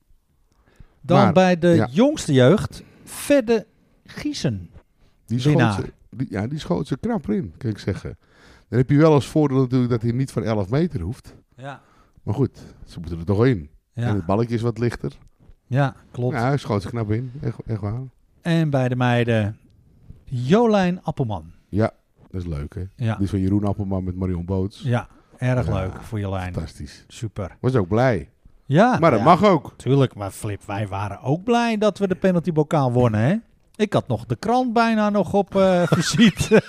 Dan Maar, bij de ja. jongste jeugd, Fedde Giesen. Die Winnaar. schoot ze, die schoot ze knap erin, kan ik zeggen. Dan heb je wel als voordeel natuurlijk dat hij niet van 11 meter hoeft. Ja. Maar goed, ze moeten er toch in. En Ja, het balletje is wat lichter. ja klopt. Ja, hij schoot ze knap in. Echt waar. En bij de meiden, Jolijn Appelman. Ja, dat is leuk, hè. Ja, Die is van Jeroen Appelman met Marion Boots. ja erg Ja, leuk voor Jolijn. Fantastisch. Super. Was ook blij. Ja, Maar dat ja, mag ook. tuurlijk. Maar Flip, wij waren ook blij dat we de penaltybokaal wonnen, hè? Ik had nog de krant bijna nog op visite.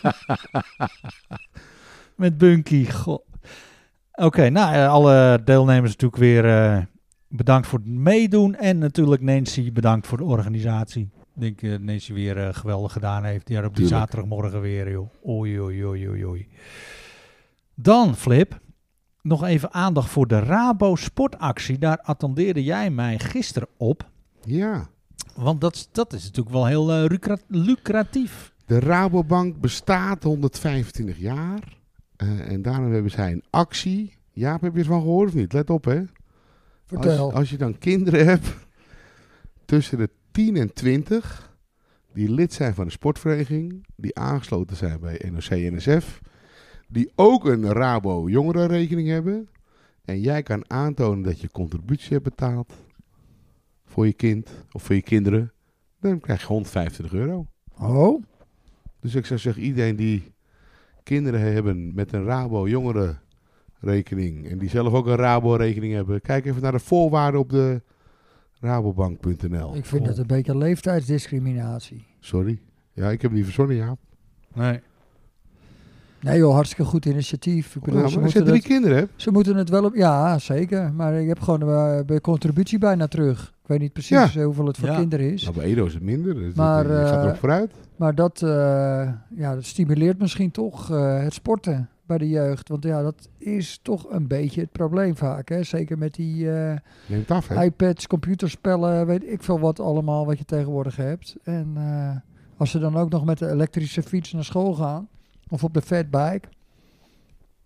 Met Bunky. Goh. Oké, nou, alle deelnemers natuurlijk weer bedankt voor het meedoen. En natuurlijk Nancy bedankt voor de organisatie. Ik denk dat Nancy weer geweldig gedaan heeft. Ja, op die Tuurlijk. zaterdagmorgen weer, joh. Oei, oei, oei, oei, oei. Dan, Flip, nog even aandacht voor de Rabo sportactie. Daar attendeerde jij mij gisteren op. Ja. Want dat is natuurlijk wel heel lucratief. De Rabobank bestaat 125 jaar. En daarom hebben zij een actie. Jaap, heb je ervan gehoord of niet? Let op, hè. Vertel. Als je dan kinderen hebt tussen de 10 en 20 die lid zijn van een sportvereniging, die aangesloten zijn bij NOC-NSF, die ook een Rabo jongerenrekening hebben en jij kan aantonen dat je contributie hebt betaald voor je kind of voor je kinderen, dan krijg je 125 euro. Oh, Dus ik zou zeggen, iedereen die kinderen hebben met een Rabo jongerenrekening en die zelf ook een Rabo rekening hebben, kijk even naar de voorwaarden op de rabobank.nl. ik vind dat een beetje leeftijdsdiscriminatie. Sorry. Ja, ik heb niet verzonnen, Jaap. Nee. Nee joh, hartstikke goed initiatief. Ik bedoel, Ja, ze, maar als je moeten 3 kinderen hebt, ze moeten het wel op... Ja, zeker. Maar ik heb gewoon de contributie bijna terug. Ik weet niet precies hoeveel het voor Ja. kinderen is. nou, bij Edo is het minder. Dus Maar, je gaat erop vooruit. Maar dat stimuleert misschien toch het sporten bij de jeugd. Want ja, dat is toch een beetje het probleem vaak. Hè? Zeker met die Neem het af, hè. iPads, computerspellen, weet ik veel wat allemaal wat je tegenwoordig hebt. En als ze dan ook nog met de elektrische fiets naar school gaan, of op de fatbike,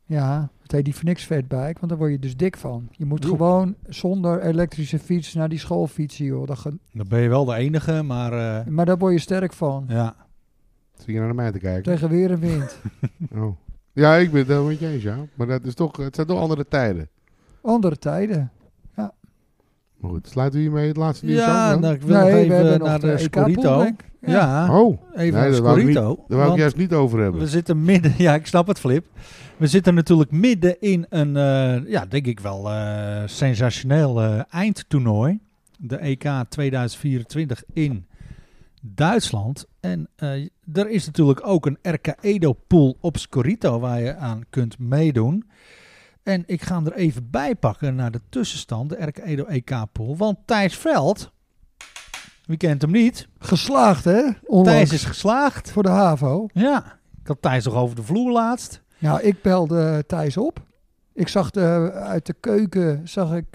Ja, het heet die voor niks fatbike, want daar word je dus dik van. Je moet Jo. gewoon zonder elektrische fiets naar die school fietsen, joh. Dan ben je wel de enige, maar Maar daar word je sterk van. ja. Zie je naar mij te kijken? Tegen weer en wind. Oh. Ja, ik ben het helemaal met je eens, ja. Maar dat is toch, het zijn toch andere tijden. Andere tijden. Maar goed, sluiten we hiermee het laatste nieuws Ja, af dan? nou, ik wil Nee, nog we even hebben naar nog de de Scorito. EK-pool, denk ik. Ja, Oh, even nee, naar daar wou ik niet- Scorito. daar wou ik want juist niet over hebben. we zitten midden, ja, ik snap het, Flip. We zitten natuurlijk midden in een, ja, denk ik wel sensationeel eindtoernooi. De EK 2024 in Duitsland. En er is natuurlijk ook een RK Edo-pool op Scorito waar je aan kunt meedoen. En ik ga hem er even bij pakken naar de tussenstand, de RK Edo EK-pool. Want Thijs Veld, wie kent hem niet? Geslaagd, hè? Onlangs. Thijs is geslaagd. Voor de HAVO. Ja, ik had Thijs nog over de vloer laatst. Nou, ik belde Thijs op. Ik zag uit de keuken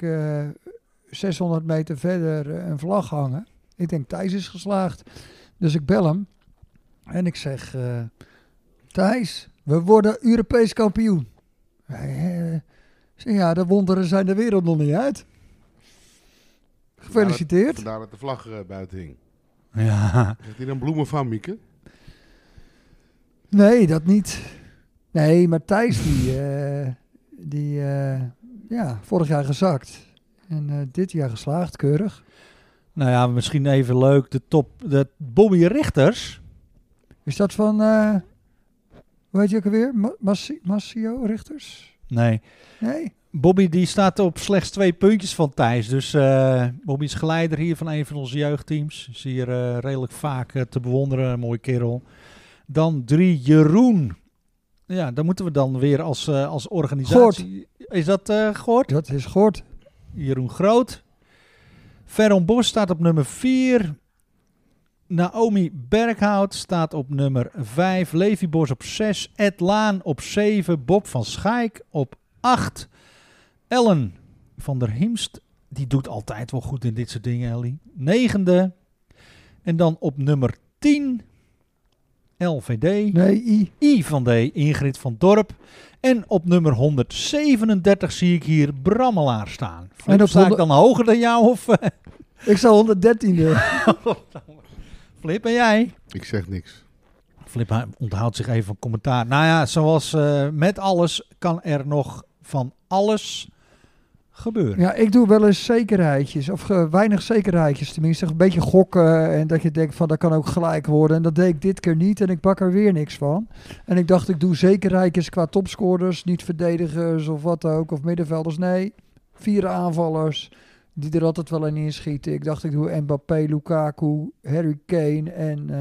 600 meter verder een vlag hangen. Ik denk, Thijs is geslaagd. Dus ik bel hem. En ik zeg, Thijs, we worden Europees kampioen. Hij zei, ja, de wonderen zijn de wereld nog niet uit. Gefeliciteerd. Vandaar dat de vlag buiten hing. Ja, Zegt hij dan bloemen van, Mieke? Nee, dat niet. Nee, maar Thijs die vorig jaar gezakt. En dit jaar geslaagd, keurig. nou ja, misschien even leuk. De Bobby Richters. Is dat van, hoe heet je ook alweer? Massio Richters? Nee, Nee? Bobby die staat op slechts 2 puntjes van Thijs. Dus Bobby is geleider hier van een van onze jeugdteams. Is hier redelijk vaak te bewonderen. Een mooie kerel. Dan 3 Jeroen. Ja, dan moeten we dan weer als organisatie... Is dat Goort? Dat is Gort. Jeroen Groot. Veron Bos staat op nummer 4. Naomi Berghout staat op nummer 5. Levi Bos op 6. Ed Laan op 7. Bob van Schaik op 8. Ellen van der Himst. Die doet altijd wel goed in dit soort dingen, Ellie. 9e. En dan op nummer 10. LVD. Nee, I van D. Ingrid van Dorp. En op nummer 137 zie ik hier Brammelaar staan. En op Sta ik dan hoger dan jou? Of ik sta 113e. Flip en jij? Ik zeg niks. Flip onthoudt zich even van commentaar. Nou ja, zoals met alles kan er nog van alles gebeuren. Ja, ik doe wel eens zekerheidjes. Of weinig zekerheidjes tenminste. Een beetje gokken. En dat je denkt van dat kan ook gelijk worden. En dat deed ik dit keer niet. En ik bak er weer niks van. En ik dacht ik doe zekerheidjes qua topscorers. Niet verdedigers of wat ook. Of middenvelders. Nee, 4 aanvallers. Die er altijd wel in schieten. Ik dacht ik doe Mbappé, Lukaku, Harry Kane en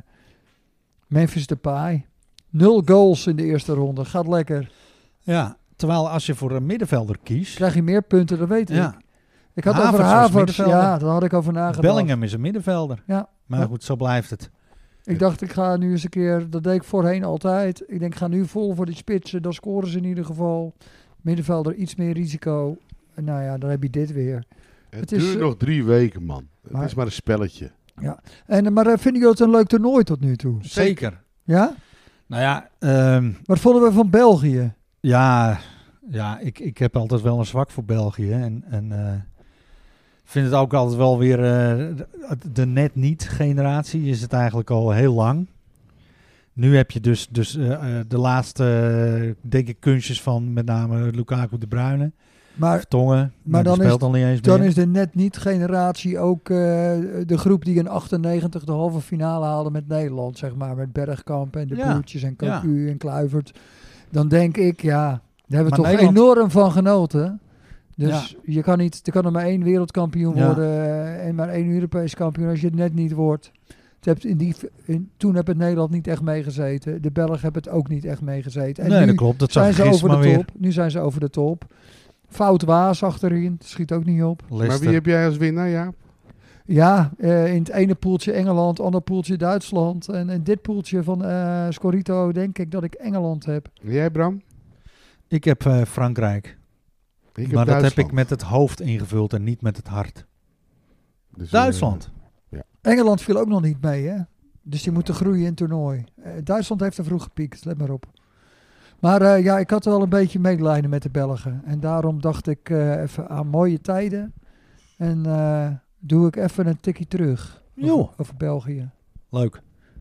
Memphis Depay. 0 goals in de eerste ronde. Gaat lekker. Ja, terwijl als je voor een middenvelder kiest... Krijg je meer punten, dat weet ik. Ja, Ik had Havertz over was Havertz. middenvelder. Ja, daar had ik over nagedacht. Bellingham is een middenvelder. Ja. Maar Ja. goed, zo blijft het. Ik dacht, ik ga nu eens een keer... Dat deed ik voorheen altijd. Ik denk, ik ga nu vol voor die spitsen. Dan scoren ze in ieder geval. Middenvelder iets meer risico. En nou ja, dan heb je dit weer. Het is, duurt nog 3 weken, man. Het maar- is maar een spelletje. Maar vinden jullie het een leuk toernooi tot nu toe? Zeker. Ja? Nou ja, Wat vonden we van België? ja, ik heb altijd wel een zwak voor België. En vind het ook altijd wel weer de net niet generatie is het eigenlijk al heel lang. Nu heb je dus de laatste, denk ik, kunstjes van met name Lukaku de Bruyne. Maar Vertongen, maar die dan speelt al niet eens dan meer. is de net niet generatie ook de groep die in 98 de halve finale haalde met Nederland, zeg maar. Met Bergkamp en de Ja. Boertjes en Cocu en Kluivert. Dan denk ik, ja, daar hebben we Maar toch Nederland- enorm van genoten. Dus er kan er maar 1 wereldkampioen Ja. worden en maar 1 Europees kampioen als je het net niet wordt. Toen heb het Nederland niet echt meegezeten. De Belgen hebben het ook niet echt meegezeten. En Nee, nu dat klopt. Dat zag zijn ik ze over gisteren de maar top. Nu zijn ze over de top. Fout Waas achterin, schiet ook niet op. weer. Maar wie heb jij als winnaar, ja? Ja, in het ene poeltje Engeland, ander poeltje Duitsland. En in dit poeltje van Scorito denk ik dat ik Engeland heb. En jij, Bram? Ik heb Frankrijk. Ik heb Maar dat heb Duitsland. ik met het hoofd ingevuld en niet met het hart. Dus, Duitsland. Engeland viel ook nog niet mee, hè? Dus die moeten groeien in het toernooi. Duitsland heeft er vroeg gepiekt, let maar op. Maar ik had wel een beetje medelijden met de Belgen. En daarom dacht ik even aan mooie tijden. En doe ik even een tikkie terug over België. Leuk.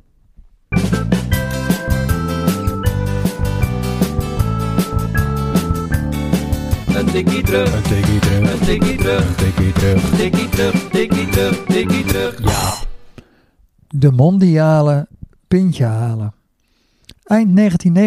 Een tikkie terug, Een tikkie terug. een tikkie terug, Een tikkie terug. tikkie terug, tikkie terug, tikkie terug. Ja. De mondiale pintje halen. Eind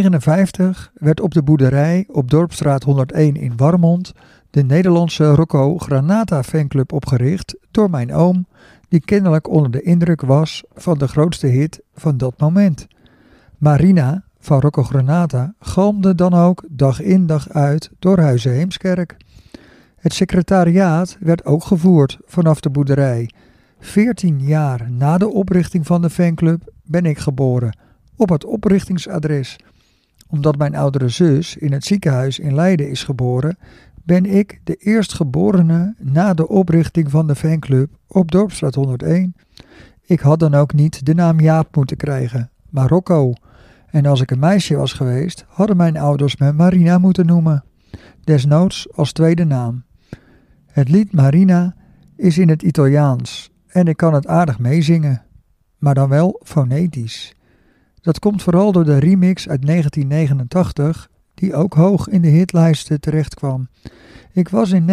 1959 werd op de boerderij op Dorpstraat 101 in Warmond de Nederlandse Rocco Granata fanclub opgericht door mijn oom, die kennelijk onder de indruk was van de grootste hit van dat moment. Marina van Rocco Granata galmde dan ook dag in dag uit door Huizen Heemskerk. Het secretariaat werd ook gevoerd vanaf de boerderij. 14 jaar na de oprichting van de fanclub ben ik geboren, op het oprichtingsadres. Omdat mijn oudere zus in het ziekenhuis in Leiden is geboren, ben ik de eerstgeborene na de oprichting van de fanclub op Dorpstraat 101. Ik had dan ook niet de naam Jaap moeten krijgen, maar Rocco. En als ik een meisje was geweest, hadden mijn ouders me Marina moeten noemen. Desnoods als tweede naam. Het lied Marina is in het Italiaans en ik kan het aardig meezingen, maar dan wel fonetisch. Dat komt vooral door de remix uit 1989, die ook hoog in de hitlijsten terecht kwam. Ik was in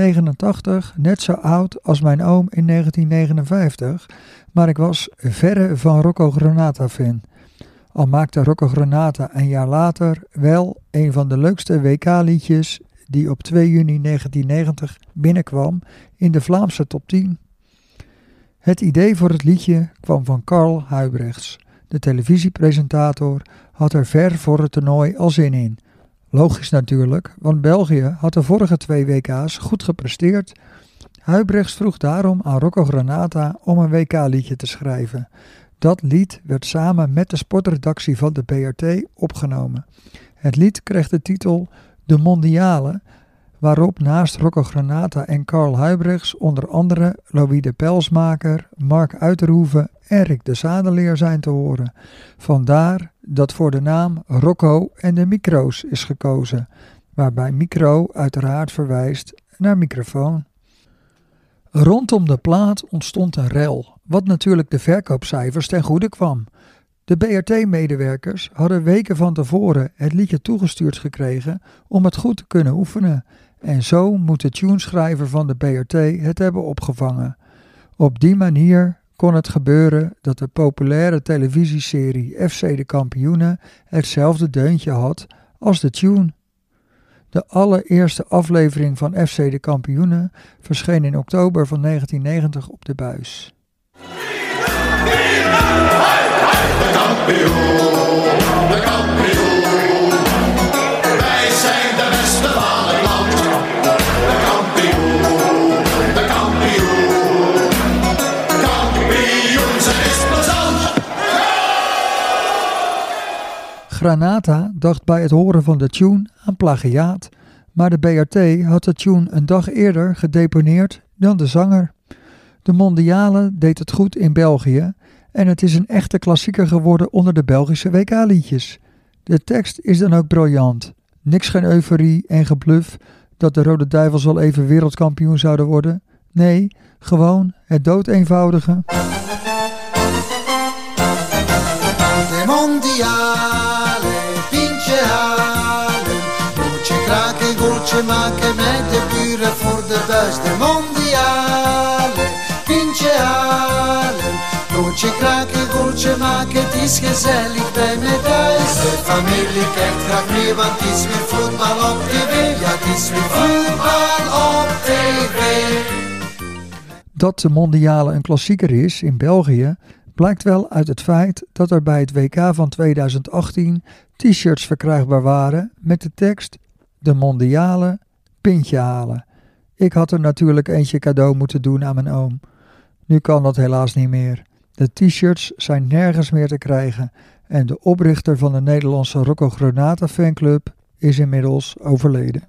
1989 net zo oud als mijn oom in 1959, maar ik was verre van Rocco Granata fan. Al maakte Rocco Granata een jaar later wel een van de leukste WK-liedjes die op 2 juni 1990 binnenkwam in de Vlaamse top 10. Het idee voor het liedje kwam van Karl Huibrechts. De televisiepresentator had er ver voor het toernooi al zin in. Logisch natuurlijk, want België had de vorige 2 WK's goed gepresteerd. Huibrechts vroeg daarom aan Rocco Granata om een WK-liedje te schrijven. Dat lied werd samen met de sportredactie van de BRT opgenomen. Het lied kreeg de titel De Mondiale, waarop naast Rocco Granata en Karl Huibrechts onder andere Louis de Pelsmaker, Mark Uiterhoeven en Rick de Zadeleer zijn te horen. Vandaar dat voor de naam Rocco en de Micro's is gekozen, waarbij micro uiteraard verwijst naar microfoon. Rondom de plaat ontstond een rel, wat natuurlijk de verkoopcijfers ten goede kwam. De BRT-medewerkers hadden weken van tevoren het liedje toegestuurd gekregen om het goed te kunnen oefenen. En zo moet de tuneschrijver van de BRT het hebben opgevangen. Op die manier kon het gebeuren dat de populaire televisieserie FC de Kampioenen hetzelfde deuntje had als de tune. De allereerste aflevering van FC de Kampioenen verscheen in oktober van 1990 op de buis. De kampioen, de kampioen. Wij zijn de beste van het land. De kampioen, de kampioen. Kampioen zijn is plezant. Granata dacht bij het horen van de tune aan plagiaat, maar de BRT had de tune een dag eerder gedeponeerd dan de zanger. De Mondiale deed het goed in België en het is een echte klassieker geworden onder de Belgische WK-liedjes. De tekst is dan ook briljant. Niks geen euforie en gebluf dat de Rode Duivels wel even wereldkampioen zouden worden. Nee, gewoon het doodeenvoudige. De mondiale, pintje halen. Goaltje kraken, goaltje maken met de buren voor de buis. De mondiale, pintje halen. Goaltje kraken, goaltje maken, het is gezellig bij me thuis. De familie kijkt graag mee, want het is weer voetbal op tv. Ja, het is weer voetbal op tv. Dat de Mondiale een klassieker is in België blijkt wel uit het feit dat er bij het WK van 2018 t-shirts verkrijgbaar waren met de tekst De Mondiale, pintje halen. Ik had er natuurlijk eentje cadeau moeten doen aan mijn oom. Nu kan dat helaas niet meer. De t-shirts zijn nergens meer te krijgen en de oprichter van de Nederlandse Rocco Granata fanclub is inmiddels overleden.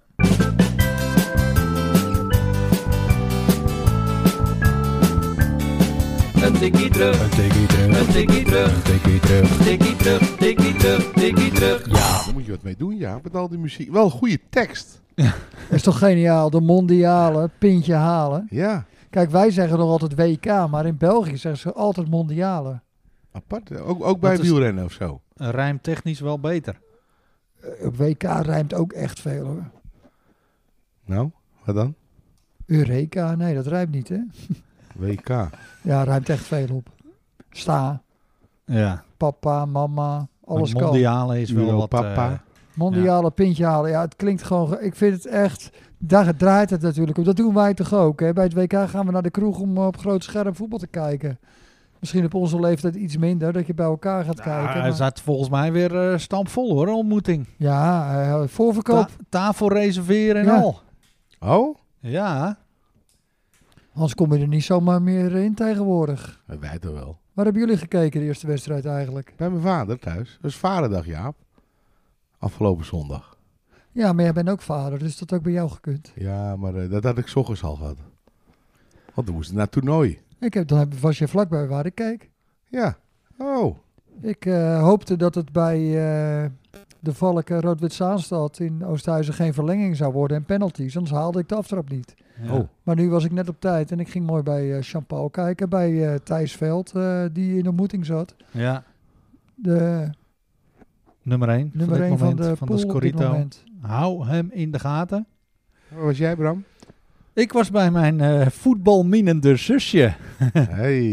Een tikkie terug. Een tikkie terug. Een tikkie terug. Een tikkie terug. Tikkie terug. Tikkie terug. Tikkie terug. Ja. Daar moet je wat mee doen, ja. Met al die muziek. Wel een goede tekst. Dat is toch geniaal, de mondiale, pintje halen. Ja. Kijk, wij zeggen nog altijd WK, maar in België zeggen ze altijd mondiale. Apart. Ook bij Dat is- wielrennen of zo. Rijmtechnisch wel beter. Op WK rijmt ook echt veel hoor. Nou, wat dan? Eureka, nee dat rijmt niet hè. WK. Ja, rijmt echt veel op. Sta, Ja. papa, mama, alles Maar kan. mondiale is wel Euro, wat... papa. Mondiale pintje halen, ja het klinkt gewoon, ik vind het echt, daar draait het natuurlijk om. Dat doen wij toch ook hè. Bij het WK gaan we naar de kroeg om op groot scherm voetbal te kijken. Misschien op onze leeftijd iets minder, dat je bij elkaar gaat kijken. Hij Maar, zat volgens mij weer stampvol hoor, een ontmoeting. ja, voorverkoop. Tafel reserveren en Ja. al. Oh? Ja. Anders kom je er niet zomaar meer in tegenwoordig. Wij toch wel. Waar hebben jullie gekeken de eerste wedstrijd eigenlijk? Bij mijn vader thuis. Dat was vaderdag, Jaap. Afgelopen zondag. Ja, maar jij bent ook vader, dus dat had ook bij jou gekund. Ja, maar dat had ik 's ochtends al gehad. Want we moesten naar het toernooi. Was je vlakbij waar ik keek. Ja. Oh. Ik hoopte dat het bij de Valken Rood-Wit Zaanstad in Oosthuizen geen verlenging zou worden en penalties. Anders haalde ik de aftrap niet. Ja. Oh. Maar nu was ik net op tijd en ik ging mooi bij Jean-Paul kijken. Bij Thijs Veld, die in de ontmoeting zat. Ja. De Nummer 1 nummer 1 van de pool op dit Scorito. moment. Hou hem in de gaten. Waar was jij, Bram? Ik was bij mijn voetbalminende zusje. Hey.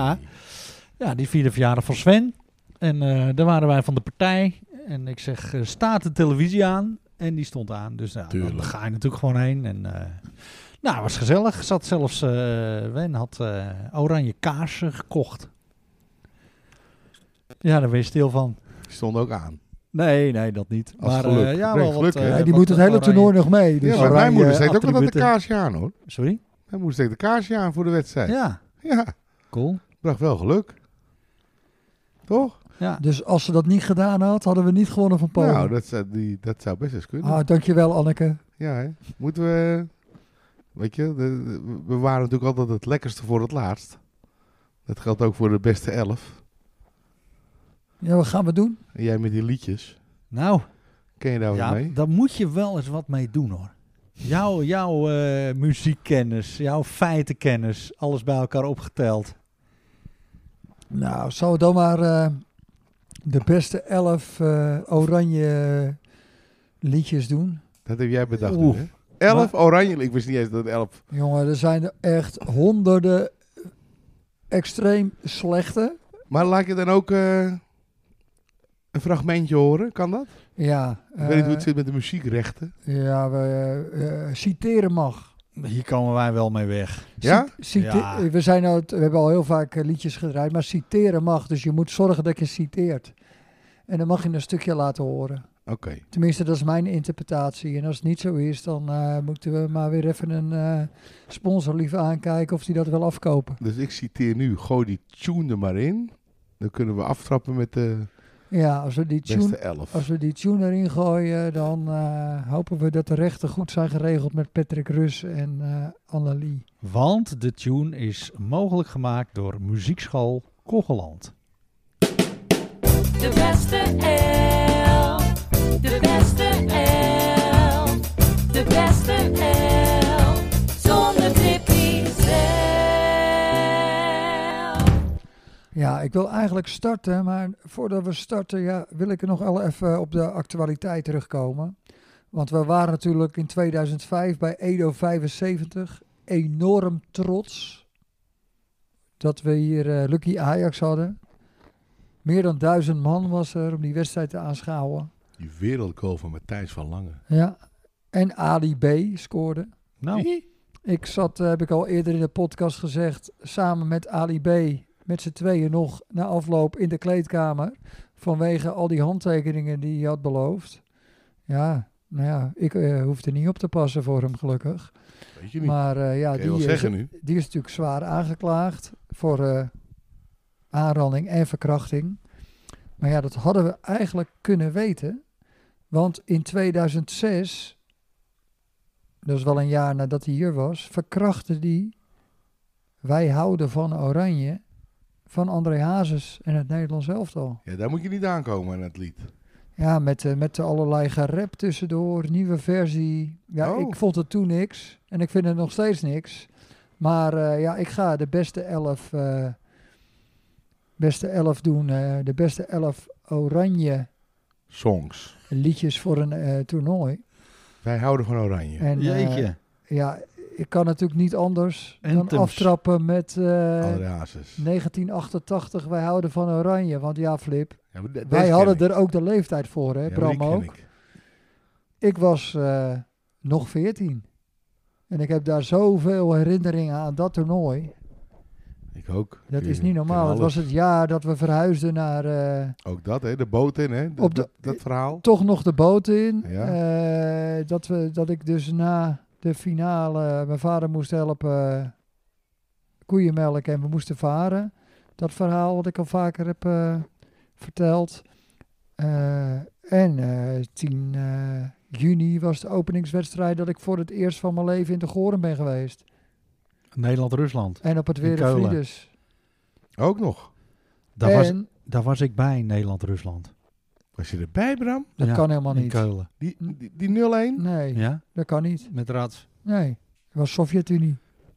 Ja, die vierde verjaardag van Sven. En daar waren wij van de partij. En ik zeg, staat de televisie aan? En die stond aan. Dus dan Tuurlijk. ga je natuurlijk gewoon heen. En nou, het was gezellig. Zat zelfs, Wen had oranje kaarsen gekocht. Ja, daar ben je stil van. Die stond ook aan. Nee, dat niet. Als maar geluk. ja, Nee, wel geluk, wat, hè? die wat moet het hele oranje- toernooi nog mee. Dus Ja, maar mijn oranje moeder steekt ook altijd een attributen. kaarsje aan, hoor. Sorry? Mijn moeder steekt een kaarsje aan voor de wedstrijd. Ja, Ja. cool. Bracht wel geluk. Toch? Ja. Dus als ze dat niet gedaan had, hadden we niet gewonnen van Polen. Nou, dat zou best eens kunnen. Ah, dankjewel Anneke. Ja, hè? Moeten we... Weet je, we waren natuurlijk altijd het lekkerste voor het laatst. Dat geldt ook voor de beste 11. Ja, wat gaan we doen? En jij met die liedjes. Nou, Ken je daar wat ja, mee? daar moet je wel eens wat mee doen hoor. Jouw muziekkennis, jouw feitenkennis, alles bij elkaar opgeteld. Nou, zou we dan maar de beste 11 oranje liedjes doen? Dat heb jij bedacht Oeh. nu, hè? 11 oranje. Ik wist niet eens dat het 11... Jongen, er zijn er echt honderden extreem slechte. Maar laat je dan ook een fragmentje horen? Kan dat? Ja, Ik weet niet hoe het zit met de muziekrechten. ja, we citeren mag. Hier komen wij wel mee weg. Ja? Ja. We hebben al heel vaak liedjes gedraaid, maar citeren mag. Dus je moet zorgen dat je citeert. En dan mag je een stukje laten horen. Oké. Tenminste, dat is mijn interpretatie. En als het niet zo is, dan moeten we maar weer even een sponsor liever aankijken of die dat wil afkopen. Dus ik citeer nu. Gooi die tune er maar in. Dan kunnen we aftrappen met de Ja, als we beste 11. die tune erin gooien, dan hopen we dat de rechten goed zijn geregeld met Patrick Rus en Annelie. Want de tune is mogelijk gemaakt door Muziekschool Kogeland. De beste elf, de beste elf, de beste elf, zonder Tippy zelf. Ja, ik wil eigenlijk starten, maar voordat we starten wil ik er nog wel even op de actualiteit terugkomen. Want we waren natuurlijk in 2005 bij Edo 75 enorm trots dat we hier Lucky Ajax hadden. Meer dan 1000 man was er om die wedstrijd te aanschouwen. Die wereldgoal van Matthijs van Lange. Ja, en Ali B scoorde. Nou, Ik zat, heb ik al eerder in de podcast gezegd, samen met Ali B, met z'n tweeën nog na afloop in de kleedkamer. Vanwege al die handtekeningen die hij had beloofd. Ja, nou ja, ik hoef er niet op te passen voor hem gelukkig. Weet je niet. Maar ja, Kan je wel die zeggen nu. is natuurlijk zwaar aangeklaagd voor aanranding en verkrachting. Maar ja, dat hadden we eigenlijk kunnen weten. Want in 2006, dat is wel een jaar nadat hij hier was, verkrachtte die Wij Houden van Oranje van André Hazes en het Nederlands elftal. Ja, daar moet je niet aankomen aan het lied. Ja, met allerlei gerap tussendoor, nieuwe versie. Ja, Oh. ik vond het toen niks. En ik vind het nog steeds niks. Maar ik ga de beste 11 doen. De beste 11 oranje Songs. liedjes voor een toernooi. Wij houden van oranje. En, Jeetje. ja, ik kan natuurlijk niet anders dan Anthems. aftrappen met André Hazes. 1988. Wij houden van oranje. Want ja, Flip, Ja, maar deze wij ken hadden ik. er ook de leeftijd voor, hè? Ja, maar Bram die ken ook. Ik was nog 14. En ik heb daar zoveel herinneringen aan dat toernooi. Ik ook. Dat Ik is ken niet normaal. Het alles. was het jaar dat we verhuisden naar Ook dat, hè? De boot in, hè? Op de- dat verhaal. toch nog de boot in. Ja. Dat ik dus na de finale mijn vader moest helpen koeienmelk en we moesten varen. Dat verhaal wat ik al vaker heb verteld. En 10 juni was de openingswedstrijd dat ik voor het eerst van mijn leven in de Goren ben geweest. Nederland-Rusland. En op het In Keulen. Werenfriedes. Ook nog. En Daar was ik bij, Nederland-Rusland. Was je erbij, Bram? dat Ja, kan helemaal In niet. Keulen. Die 0-1? Nee, Ja, dat kan niet. met Rats. Nee, het was Sovjet-Unie.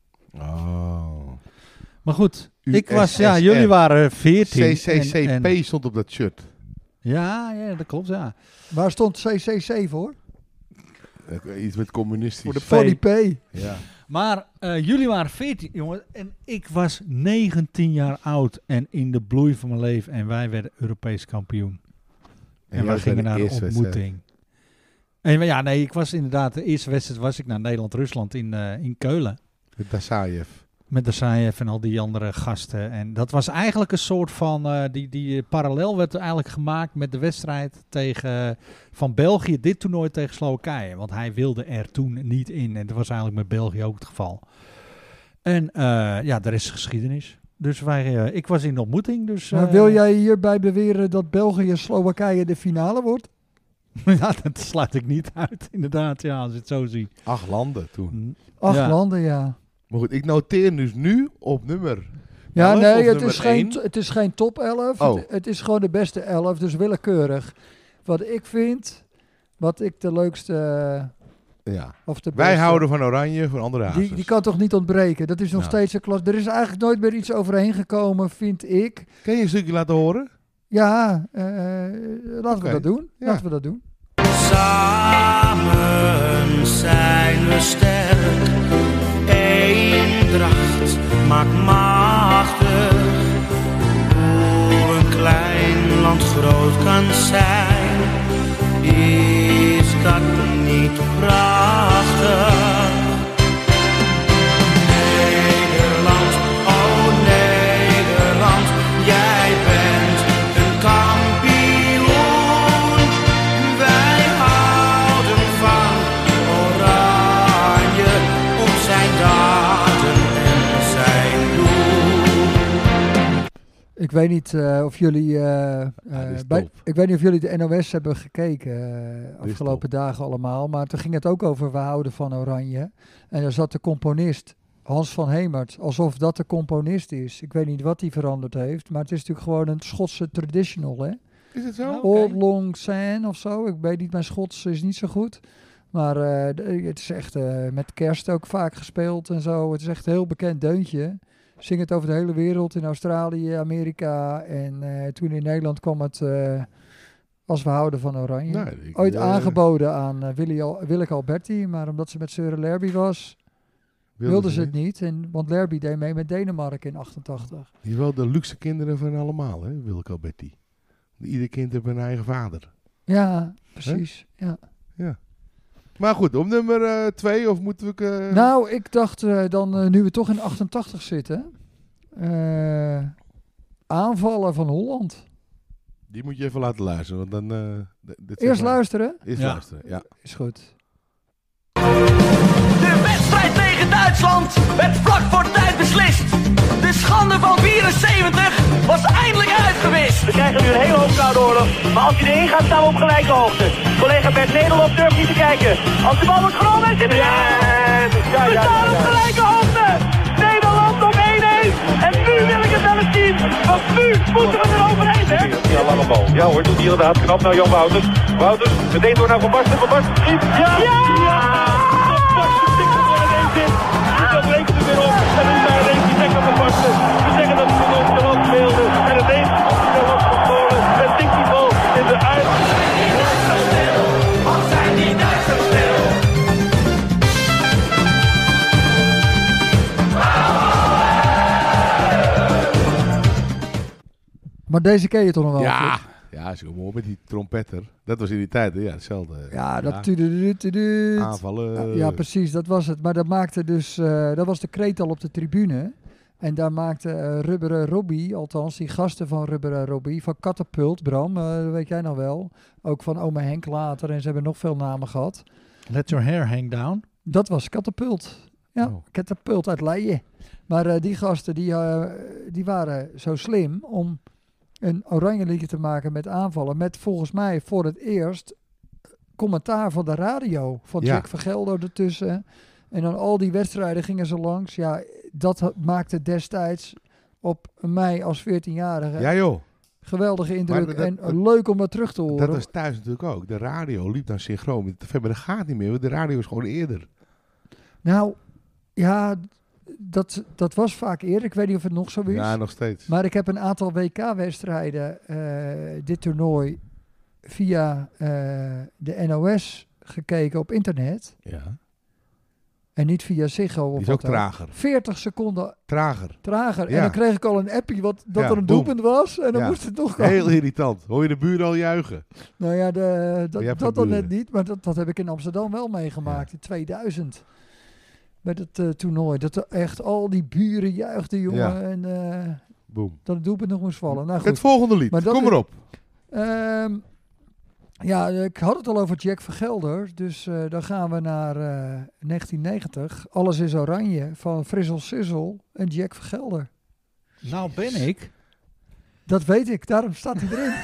Oh. Maar goed, USSR. jullie waren 14. CCCP en- stond op dat shirt. Ja, dat klopt, ja. Waar stond CCC voor? Iets met communistisch. Voor de Voor die P. Ja. Maar jullie waren 14, jongen. En ik was 19 jaar oud en in de bloei van mijn leven. En wij werden Europees kampioen. En wij gingen naar de ontmoeting. En ik was inderdaad, de eerste wedstrijd was ik naar Nederland-Rusland in Keulen. Met Dasaev. Met de Saïef en al die andere gasten. En dat was eigenlijk een soort van... die parallel werd eigenlijk gemaakt met de wedstrijd van België. Dit toernooi tegen Slowakije. Want hij wilde er toen niet in. En dat was eigenlijk met België ook het geval. En de rest is geschiedenis. Dus ik was in de ontmoeting. Dus, Maar wil jij hierbij beweren dat België-Slowakije de finale wordt? ja, dat sluit ik niet uit, inderdaad. Ja, als je het zo ziet. 8 landen toen. 8 Ja. landen, ja. Maar goed, ik noteer dus nu op nummer. Ja, 11 nee, of het is geen top 11. Oh. Het is gewoon de beste 11, dus willekeurig. Wat ik vind, wat ik de leukste Ja. of de Wij beste... houden van oranje voor andere hazes. Die kan toch niet ontbreken? Dat is nog Nou. steeds een klas. Er is eigenlijk nooit meer iets overheen gekomen, vind ik. Kan je een stukje laten horen? Ja, laten we Oké. dat doen. Ja. Laten we dat doen. Samen zijn we sterk, eendracht maakt machtig. Hoe een klein land groot kan zijn, is dat niet prachtig? Nederland, oh Nederland, jij bent een kampioen. Wij houden van oranje, om zijn daden en zijn doel. Ik weet niet of jullie dit is top. ik weet niet of jullie de NOS hebben gekeken is afgelopen dagen allemaal, maar toen ging het ook over we houden van oranje. En daar zat de componist Hans van Hemert, alsof dat de componist is. Ik weet niet wat hij veranderd heeft, maar het is natuurlijk gewoon een Schotse traditional, hè? Is het zo? Old Long Syne of zo. Ik weet niet, mijn Schots is niet zo goed. Maar het is echt met kerst ook vaak gespeeld en zo. Het is echt een heel bekend deuntje. Zing het over de hele wereld, in Australië, Amerika. En toen in Nederland kwam het als we houden van oranje. Nou, Ooit aangeboden aan Willeke Alberti. Maar omdat ze met Søren Lerby was, wilden ze het niet. Want Lerby deed mee met Denemarken in 88. Die is wel de luxe kinderen van allemaal, hè, Wilke Alberti. Ieder kind heeft een eigen vader. Ja, precies. Ja. Maar goed, op nummer 2 of moeten we... Nou, ik dacht dan, nu we toch in 88 zitten, aanvallen van Holland. Die moet je even laten luisteren, want dan... Eerst luisteren? Eerst Ja. luisteren, ja. Is goed. De wedstrijd tegen Duitsland werd vlak voor tijd beslist. De schande van 74 was eindelijk uitgewist. We krijgen nu een hele hoop koude oorlog. Maar als hij erin gaat, staan we op gelijke hoogte. Collega Bert Nederlof durft niet te kijken. Als de bal wordt genomen, is het erin! We staan op gelijke hoogte. Nederland op 1-1. En nu wil ik het wel eens zien. We Moeten we er overheen, hè? Ja, lange bal. Ja hoor, doet hij inderdaad knap naar Jan Wouters. Wouters, meteen door naar Van Basten. Van Basten schiet. Ja! Ja! Van Basten tikt er gewoon ineens in. Dus dat rekent er weer op. En nu daar ineens die nek aan Van Basten. We zeggen dat hij nog de land speelde. En ineens komt hij de land van Polen. En tikt die bal in de uit. Wat zijn die Duitsers stil? Maar deze ken je toch nog wel? Ja, Flip? ja, zo mooi met die trompetter. Dat was in die tijd, hè? Ja, hetzelfde. Ja, dat tudududududu. Aanvallen. Ja, precies, dat was het. Maar dat maakte dus, dat was de kreet al op de tribune. En daar maakte Rubberen Robbie, althans die gasten van Rubberen Robbie, van Catapult, Bram, dat weet jij nog wel. Ook van Ome Henk later en ze hebben nog veel namen gehad. Let your hair hang down. Dat was Catapult. Ja, Oh. Catapult uit Leiden. Maar die gasten die waren zo slim om een oranje liedje te maken met aanvallen. Met volgens mij voor het eerst commentaar van de radio. Van Ja. Jack van Gelder ertussen. En dan al die wedstrijden gingen ze langs. Ja, dat maakte destijds op mij als 14-jarige Ja, joh. geweldige indruk. Maar dat- en leuk om dat terug te horen. Dat was thuis natuurlijk ook. De radio liep dan synchroon. De FM, dat gaat niet meer, want de radio is gewoon eerder. Nou, ja, dat was vaak eerder. Ik weet niet of het nog zo is. Ja, nog steeds. Maar ik heb een aantal WK-wedstrijden, dit toernooi, via de NOS gekeken op internet. Ja. En niet via Ziggo. Die Of is ook wat dan. trager. 40 seconden Trager. trager. Ja. En dan kreeg ik al een appie dat Ja, er een boem. doelpunt was. En dan Ja. moest het nog komen. Heel irritant. Hoor je de buren al juichen? Nou ja, Je hebt dat geen dan net buren. niet. Maar dat heb ik in Amsterdam wel meegemaakt. In 2000. Met het toernooi. Dat er echt al die buren juichten, jongen. Ja. En Boom. dat het doelpunt nog moest vallen. Nou goed. Het volgende lied. Maar dat Kom is- erop. Ja, ik had het al over Jack Vergelder. Dus dan gaan we naar 1990. Alles is oranje van Frizzle Sizzle en Jack Vergelder. Nou ben ik. Dat weet ik, daarom staat hij erin.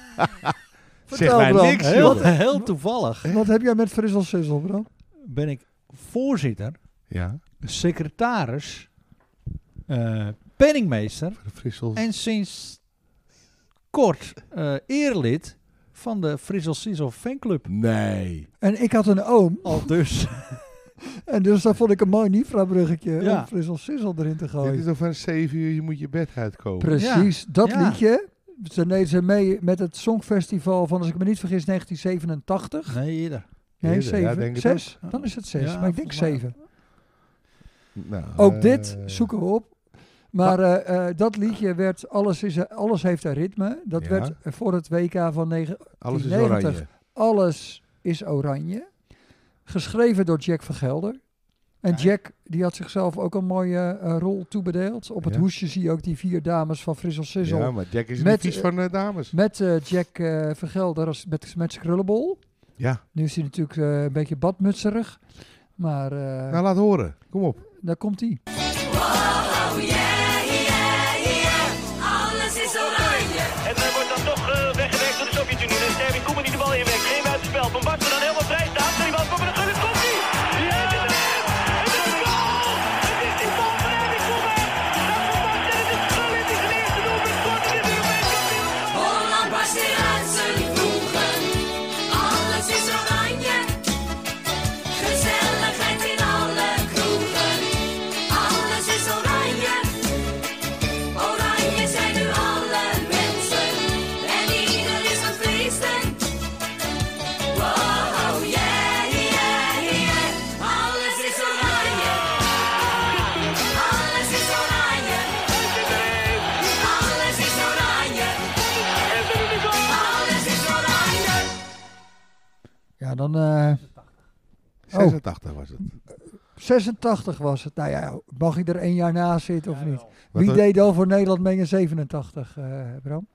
Zeg mij Bram. niks, Heel, joh. heel toevallig Wat heb jij met Frizzle Sizzle, Bram? ben ik voorzitter, Ja. secretaris, penningmeester De Frissels. en sinds kort eerlid van de Frizzle Sizzle fanclub. Nee. En ik had een oom. Al dus. En dus daar vond ik een mooi Nifra-bruggetje Ja. om Frizzle Sizzle erin te Dit gooien. is nog van 7 uur, je moet je bed uitkomen. Precies, dat Ja. liedje. Ze deden ze mee met het Songfestival van, als ik me niet vergis, 1987. Nee, eerder. Nee, Eerder, ja, 7. denk ik 6? Dan is het 6, Ja, maar ik denk volgens mij. 7. Nou, Ook dit zoeken we op. Maar dat liedje werd Alles heeft een ritme. Dat Ja. werd voor het WK van Alles is 1990. oranje. Alles is oranje. Geschreven door Jack van Gelder. En Kijk. Jack die had zichzelf ook een mooie rol toebedeeld. Op het Ja. hoesje zie je ook die 4 dames van Frizzle Sizzle. Ja, maar Jack is Met, niet vies van dames. Met Jack van Gelder met zijn krullenbol. Ja. Nu is hij natuurlijk een beetje badmutserig. Maar Nou, laat horen. Kom op. daar komt hij. Oh yeah, yeah, yeah. Alles is oranje. En dan wordt dan toch weggewerkt door de Sovjet-Unie. En Sterling Koeman die de bal inwerkt. Geen buitenspel. Van Basten dan helemaal vrij staat. En die bal komt er een komt hij. Ja! Het is een goal! Het is die bal van Erwin Koeman. Dat Van Basten, het is geweldig. Het is zijn eerste doelpunt. Scoort hij dit Europees kampioenschap. Holland barst weer uit zijn vroegen. Alles is oranje. Gezelligheid in alle kroegen. Alles is oranje. Oranje zijn nu alle mensen. En ieder is aan het feesten. Wow, yeah, yeah, yeah. Alles is oranje. Alles is oranje. Alles is oranje. Alles is oranje. Ja, dan 86 was het. 86 was het. Nou ja, mag ik er 1 jaar naast zitten of niet? Wat Wie dan? deed dan voor Nederland mee in 87, Bram?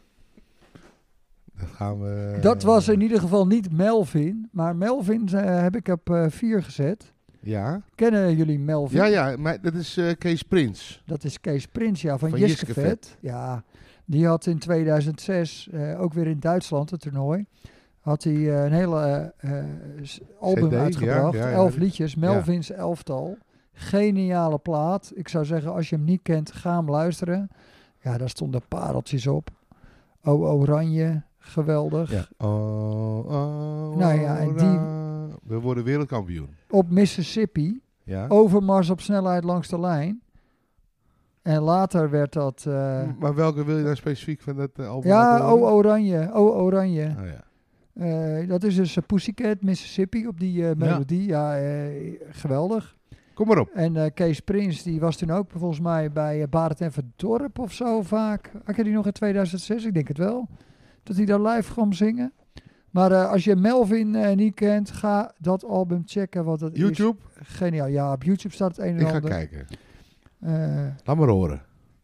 Dat gaan we... Dat was in ieder geval niet Melvin. Maar Melvin heb ik op 4 gezet. Ja. Kennen jullie Melvin? Ja, ja, maar dat is Kees Prins. Dat is Kees Prins, ja, van Van Jiske Jiske Vet. Ja, die had in 2006, ook weer in Duitsland, het toernooi, had hij een hele album CD, uitgebracht. ja, ja, 11 ja. liedjes, Melvins elftal. Geniale plaat. Ik zou zeggen, als je hem niet kent, ga hem luisteren. Ja, daar stonden pareltjes op. Oranje, geweldig. Ja. Nou ja, en die... We worden wereldkampioen. Op Mississippi. Ja. Overmars op snelheid langs de lijn. En later werd dat... Maar welke wil je dan specifiek van dat album? Ja, Oranje. Oranje. Oh, ja. Dat is dus Pussycat, Mississippi op die melodie. Ja, geweldig. Kom maar op. En Kees Prins, die was toen ook volgens mij bij Barend en Verdorp of zo vaak. Had je die nog in 2006? Ik denk het wel. Dat hij daar live kwam zingen. Maar als je Melvin niet kent, ga dat album checken. Want dat YouTube? Is geniaal. Ja, op YouTube staat het een en Ik ander. ga kijken. Laat maar horen.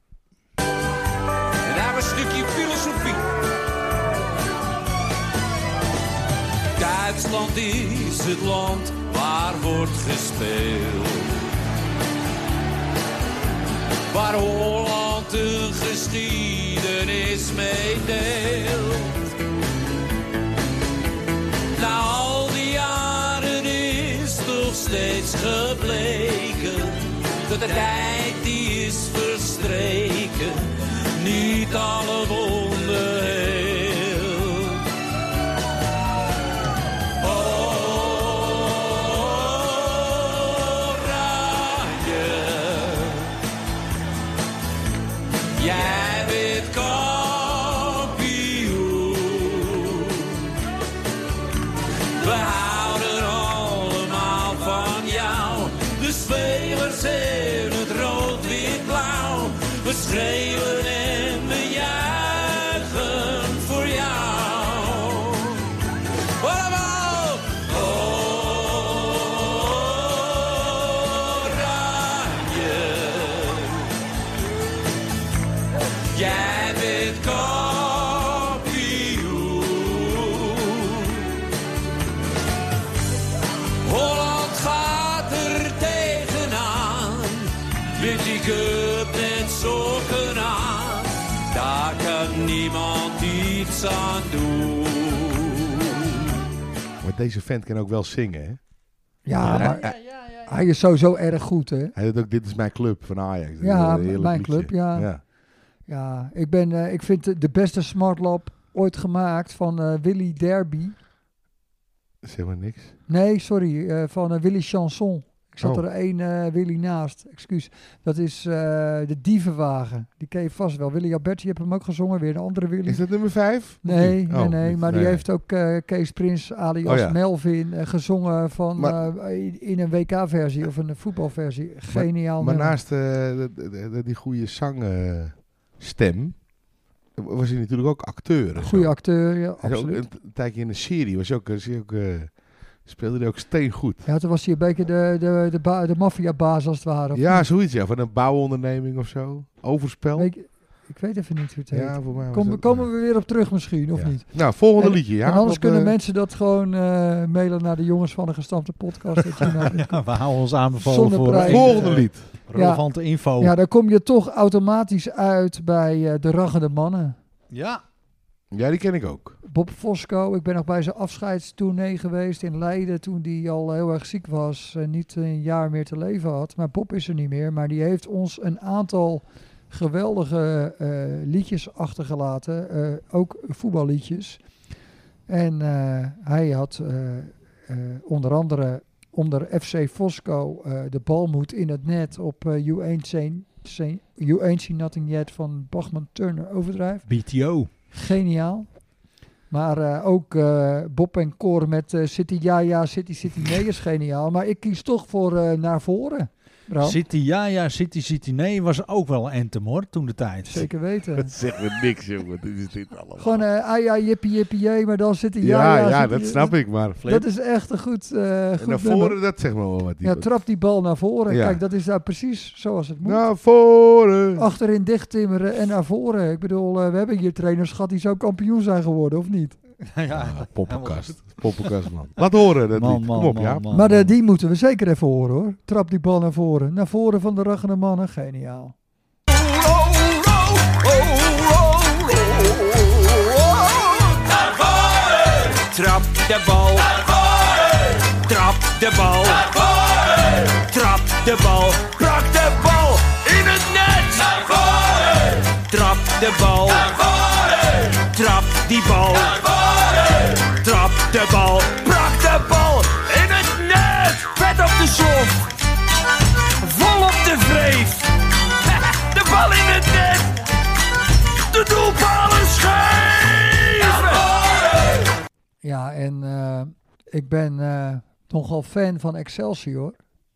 En daar een stukje filosofie. Duitsland is het land waar wordt gespeeld. Waar Holland een geschiedenis meedeelt. Na al die jaren is toch steeds gebleken dat de tijd die is verstreken, niet alle wonden heelt. Oranje, jij bent kampioen. We houden allemaal van jou. De spelers in het rood, wit, blauw. We schreeuwen en we juichen voor jou. Allemaal oranje. Jij bent kampioen. Holland gaat er tegenaan. Wint die cup met sokken aan. Daar kan niemand iets aan doen. Maar deze vent kan ook wel zingen, hè? Ja, maar hij is sowieso erg goed, hè? Hij doet ook Dit is mijn club van Ajax. Dat is Ja, een heerlijk mijn liedje. club, ja. Ja, ik vind de beste smartlap ooit gemaakt van Willy Derby. Zeg maar niks. Nee, sorry, van Willy Chanson. Ik zat Oh. er één Willy naast, excuus. Dat is de Dievenwagen. Die ken je vast wel. Willy Alberti heeft hem ook gezongen, weer een andere Willy. Is dat nummer 5? Nee, Oh, nee, niet. maar die heeft ook Kees Prins alias Oh ja. Melvin gezongen van, Maar- in een WK-versie of een voetbalversie. Geniaal Maar nummer. naast die goede zangstem was hij natuurlijk ook acteur. en Goeie zo. acteur, ja, Hij is ook absoluut. een tijdje in de serie speelde hij ook steengoed. Ja, toen was hij een beetje de maffiabaas als het ware. of Ja, niet? zoiets, ja. Van een bouwonderneming of zo. Overspel. Ik weet even niet hoe het heet. Ja, voor mij was dat- Komen we weer op terug misschien, of Ja. niet? Nou, volgende En- liedje, ja. En anders Wat, kunnen mensen dat gewoon mailen naar de jongens van de gestampte podcast. Ja, we houden ons aanbevolen Zonder voor prijs. Volgende lied. relevante info. Ja, dan kom je toch automatisch uit bij de raggende mannen. Ja. Ja, die ken ik ook. Bob Fosco, ik ben nog bij zijn afscheidstournee geweest in Leiden toen hij al heel erg ziek was en niet een jaar meer te leven had. Maar Bob is er niet meer, maar die heeft ons een aantal geweldige liedjes achtergelaten, ook voetballiedjes. En hij had onder andere onder FC Fosco de bal moet in het net op You Ain't Seen Nothing Yet van Bachman Turner Overdrive. BTO. Geniaal. Maar ook Bob en Cor met City ja ja, City City nee is geniaal. Maar ik kies toch voor Naar Voren. Bram. City ja ja, City City nee was ook wel een anthem hoor, toen de tijd. Zeker weten. Dat zegt me niks, jongen. Wat is dit allemaal? Gewoon ja jippie jippie jee, maar dan City ja Ja, City- dat snap ik, maar... Dat is echt een goed en naar nummer. voren, dat zegt me wel wat. Ja, trap die bal naar voren. Ja. Kijk, dat is daar precies zoals het moet. Naar voren. Achterin dicht timmeren en naar voren. Ik bedoel, we hebben hier trainers gehad die zo kampioen zijn geworden, of niet? Ja, poppenkast. Poppenkast, man. Laat horen, dat Man, lied. man, Kom op, man, ja. man. Maar die moeten we zeker even horen, hoor. Trap die bal naar voren. Naar voren van de raggende mannen. Geniaal. Naar voren! Trap de bal. Naar voren! Trap de bal. Naar voren! Trap de bal. Brak de bal in het net. Naar voren! Trap de bal. Trap die bal. Trap de bal. Prak de bal in het net. Vet op de slof. Vol op de vreef. De bal in het net. De doelpalen scheef. Ja, en ik ben nogal fan van Excelsior.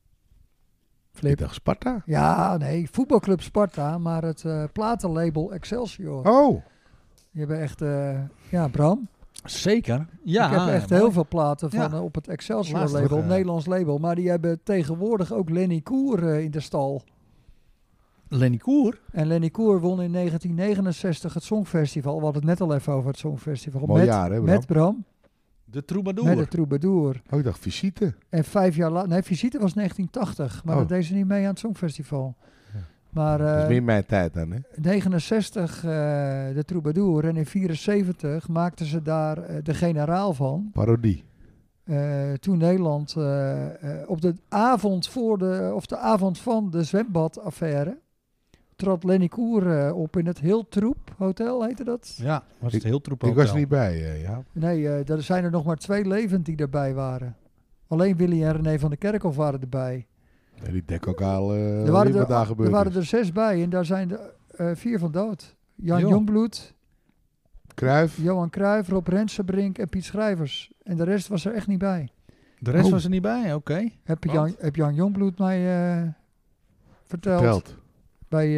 Ik dacht Sparta. Ja, nee, voetbalclub Sparta, maar het platenlabel Excelsior. Oh. Die hebben echt, Bram. Zeker. Ja, ik heb echt mooi. heel veel platen van op het Excelsior Lastig, label, Nederlands label. Maar die hebben tegenwoordig ook Lenny Koer in de stal. Lenny Koer? En Lenny Koer won in 1969 het Songfestival. We hadden het net al even over het Songfestival. Mooi jaar, hè, Bram? Met Bram. De Troubadour. Met de Troubadour. Oh, ik dacht Visite. En 5 jaar later... Nee, Visite was 1980. Maar dat deed ze niet mee aan het Songfestival. Ja. Maar, dat is meer mijn tijd dan, hè? 69 de Troubadour. En in 74 maakten ze daar de generaal van. Parodie. Toen Nederland op de avond de avond van de zwembadaffaire trad Lenny Koer op in het Hiltroep Hotel, heette dat? Ja, was het Hiltroep Hotel. Ik was er niet bij, ja. Nee, er zijn er nog maar 2 levend die erbij waren. Alleen Willy en René van der Kerkhof waren erbij. Ja, die dek ook al er waren er 6 bij en daar zijn er 4 van dood. Jan Jongbloed, Cruijff, Johan Cruijff, Rob Rensenbrink en Piet Schrijvers. En de rest was er echt niet bij. De rest was er niet bij, oké. Heb Jan Jongbloed mij verteld. Bij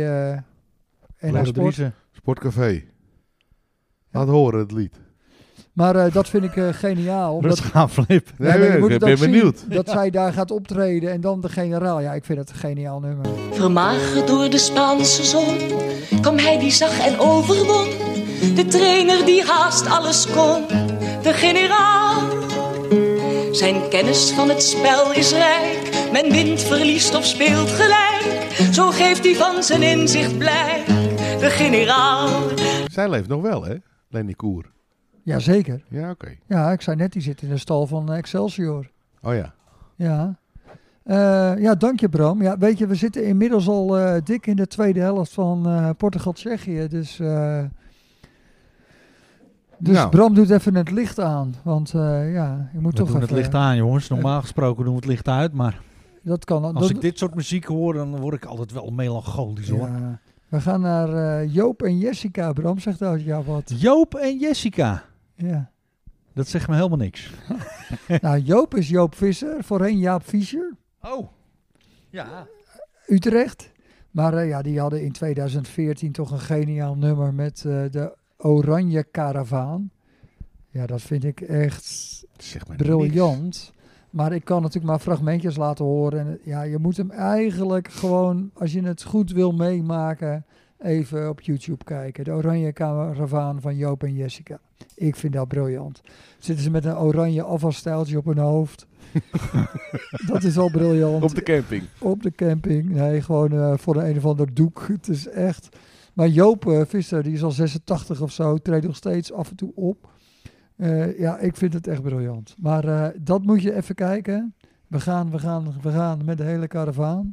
NH Sport. Sportcafé. Laat horen het lied. Maar dat vind ik geniaal. Dat is gaaf, Flip. Ik ben benieuwd. Dat zij daar gaat optreden en dan de generaal. Ja, ik vind het een geniaal nummer. Vermagerd door de Spaanse zon kwam hij die zag en overwon. De trainer die haast alles kon, de generaal. Zijn kennis van het spel is rijk. Men wint, verliest of speelt gelijk. Zo geeft hij van zijn inzicht blijk, de generaal. Zij leeft nog wel, hè? Lenny Koer. Jazeker. Ja, oké. Ja, ik zei net, die zit in de stal van Excelsior. Oh ja. Ja. Ja, dank je Bram. Ja, weet je, we zitten inmiddels al dik in de tweede helft van Portugal-Tsjechië. Dus nou. Bram doet even het licht aan. Want je moet toch even... het licht aan, jongens. Normaal gesproken doen we het licht uit, maar... Dat kan. Als ik dit soort muziek hoor, dan word ik altijd wel melancholisch, hoor. Ja. We gaan naar Joop en Jessica. Bram, zegt dat jou wat? Joop en Jessica? Ja. Dat zegt me helemaal niks. Nou, Joop is Joop Visser, voorheen Jaap Fischer. Oh, ja. Utrecht. Maar die hadden in 2014 toch een geniaal nummer met de Oranje Karavaan. Ja, dat vind ik echt briljant. Niks. Maar ik kan natuurlijk maar fragmentjes laten horen. En ja, je moet hem eigenlijk gewoon, als je het goed wil meemaken, even op YouTube kijken. De Oranje Karavaan van Joop en Jessica. Ik vind dat briljant. Zitten ze met een oranje afvalstijltje op hun hoofd. Dat is al briljant. Op de camping. Op de camping. Nee, gewoon voor een of ander doek. Het is echt... Maar Joop Visser, die is al 86 of zo, treedt nog steeds af en toe op. Ja, ik vind het echt briljant. Maar dat moet je even kijken. We gaan met de hele karavaan.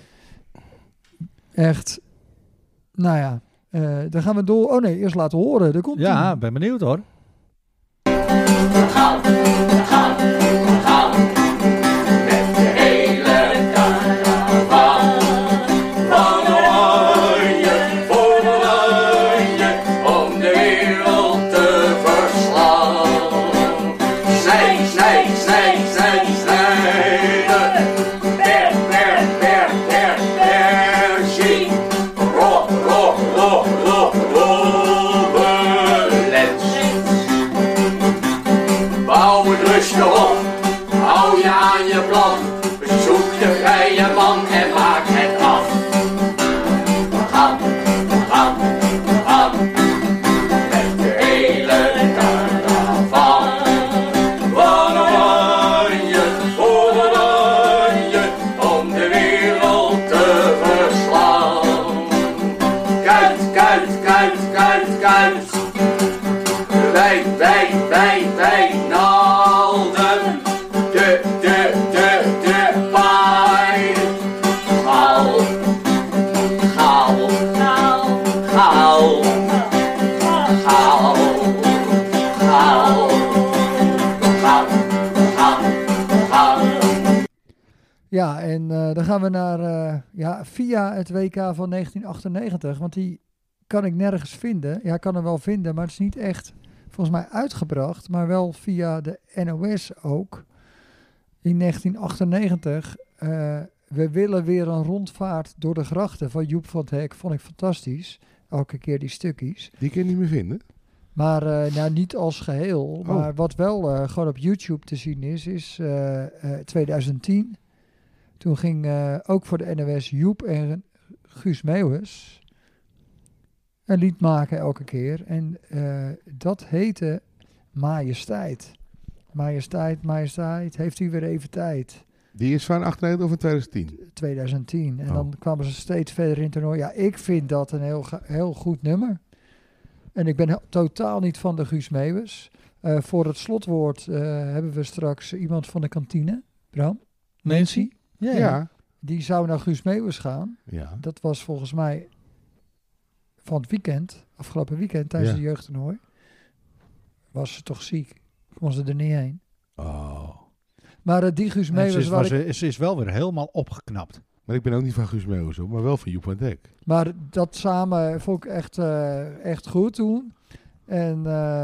Echt. Nou ja, dan gaan we door. Oh nee, eerst laten horen. Daar komt ja, ben benieuwd hoor. We gaan. Met de hele karavaan. Van Oranje voor Oranje, om de wereld te verslaan. Snijden. Zie. Bouw het rustig op, hou je aan je plan. Zoek de vrije man en maak het af. We gaan. Met de hele karavaan. Van Oranje voor Oranje, om de wereld te verslaan. Kuit. Wij naalden de paai. Ja, en dan gaan we naar via het WK van 1998. Want die kan ik nergens vinden. Ja, ik kan hem wel vinden, maar het is niet echt volgens mij uitgebracht. Maar wel via de NOS ook. In 1998. We willen weer een rondvaart door de grachten van Joep van het Hek. Vond ik fantastisch. Elke keer die stukjes. Die kun je niet meer vinden? Maar niet als geheel. Oh. Maar wat wel gewoon op YouTube te zien is 2010. Toen ging ook voor de NOS Joep en Guus Meeuwis een lied maken elke keer. En dat heette Majesteit. Majesteit, heeft u weer even tijd. Die is van 98 of van 2010? 2010. En dan kwamen ze steeds verder in het toernooi. Ja, ik vind dat een heel goed nummer. En ik ben totaal niet van de Guus Meeuwis. Voor het slotwoord hebben we straks iemand van de kantine. Bram? Nancy? Ja. Die zou naar Guus Meeuwis gaan. Ja. Dat was volgens mij van het weekend, afgelopen weekend tijdens de jeugdtoernooi. Was ze toch ziek? Kon ze er niet heen. Oh. Maar die Guus Meeuwis... Ze is wel weer helemaal opgeknapt. Maar ik ben ook niet van Guus Meeuwis, maar wel van Joep van het Hek. Maar dat samen vond ik echt goed toen. En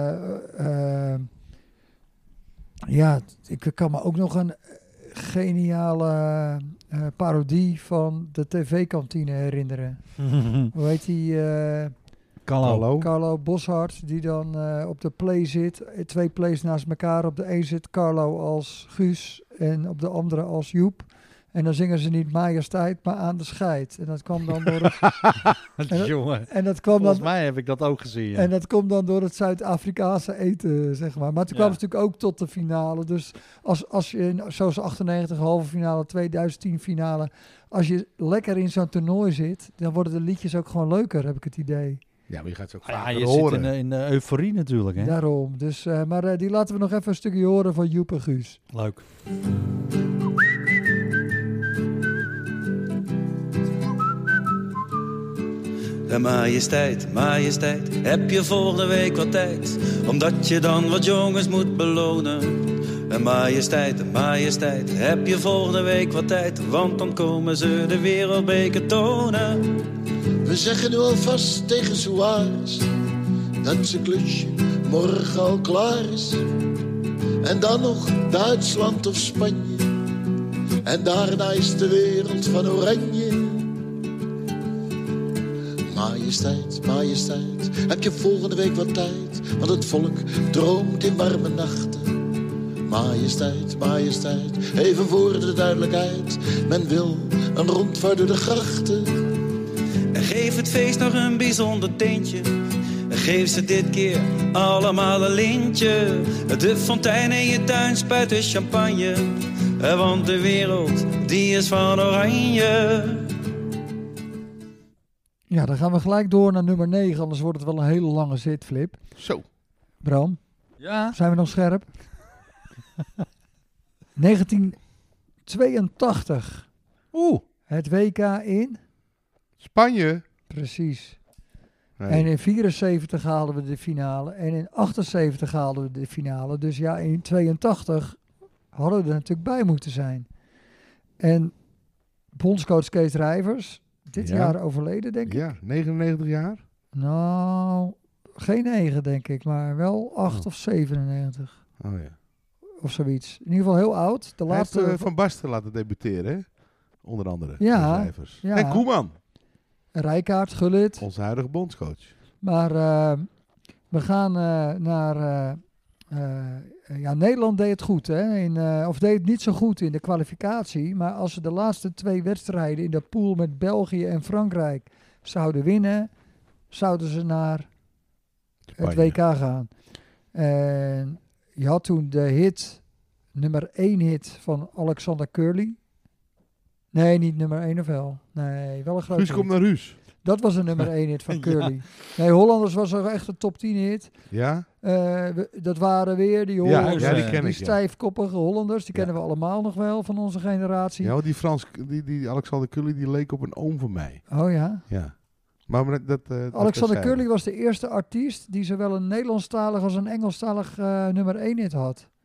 ik kan me ook nog een geniale parodie van de tv-kantine herinneren. Hoe heet die? Carlo Boshart, die dan op de play zit. 2 plays naast elkaar. Op de een zit Carlo als Guus en op de andere als Joep. En dan zingen ze niet Majesteit, maar Aan de Scheid. En dat kwam dan door het... Jongen, en dat kwam volgens mij heb ik dat ook gezien. Ja. En dat komt dan door het Zuid-Afrikaanse eten, zeg maar. Maar toen kwam het natuurlijk ook tot de finale. Dus als je, zoals 98 halve finale, 2010 finale... Als je lekker in zo'n toernooi zit, dan worden de liedjes ook gewoon leuker, heb ik het idee. Ja, maar je gaat ze ook vaak je horen. Zit in de euforie natuurlijk, hè? Daarom. Dus, maar die laten we nog even een stukje horen van Joep en Guus. Leuk. Majesteit, majesteit, heb je volgende week wat tijd? Omdat je dan wat jongens moet belonen. Majesteit, majesteit, heb je volgende week wat tijd? Want dan komen ze de wereldbeker tonen. We zeggen nu alvast tegen Suarez dat zijn klusje morgen al klaar is. En dan nog Duitsland of Spanje. En daarna is de wereld van oranje. Majesteit, majesteit, heb je volgende week wat tijd? Want het volk droomt in warme nachten. Majesteit, majesteit, even voor de duidelijkheid. Men wil een rondvaart door de grachten. En geef het feest nog een bijzonder tintje. En geef ze dit keer allemaal een lintje. De fontein in je tuin spuit de champagne. Want de wereld, die is van oranje. Ja, dan gaan we gelijk door naar nummer 9. Anders wordt het wel een hele lange zit, Flip. Zo. Bram? Ja? Zijn we nog scherp? 1982. Het WK in? Spanje. Precies. Nee. En in 74 haalden we de finale. En in 78 haalden we de finale. Dus ja, in 82 hadden we er natuurlijk bij moeten zijn. En bondscoach Kees Rijvers, dit jaar overleden, denk ik. Ja, 99 jaar. Nou, geen 9 denk ik, maar wel 8 of 97. Oh ja. Of zoiets. In ieder geval heel oud. De laatste Hij heeft Van Basten laten debuteren, hè? Onder andere. Ja, Cijfers. ja. En Koeman. Rijkaard, Gullit. Onze huidige bondscoach. Maar we gaan naar... Nederland deed het goed, hè? Of deed het niet zo goed in de kwalificatie. Maar als ze de laatste 2 wedstrijden in de pool met België en Frankrijk zouden winnen, zouden ze naar het WK gaan. En je had toen de hit, nummer 1 hit van Alexander Curly. Nee, niet nummer 1 of wel? Nee, wel een grote Guus hit. komt naar Ruus. Dat was een nummer 1 hit van Curly. Nee, Hollanders was er echt een top 10 hit. Ja? Dat waren weer die Hollanders, die ken ik, die stijfkoppige Hollanders. Die kennen we allemaal nog wel van onze generatie. Ja, die Alexander Curly, die leek op een oom van mij. Oh ja? Ja. Maar Alexander Curly was de eerste artiest die zowel een Nederlandstalig als een Engelstalig nummer 1 hit had.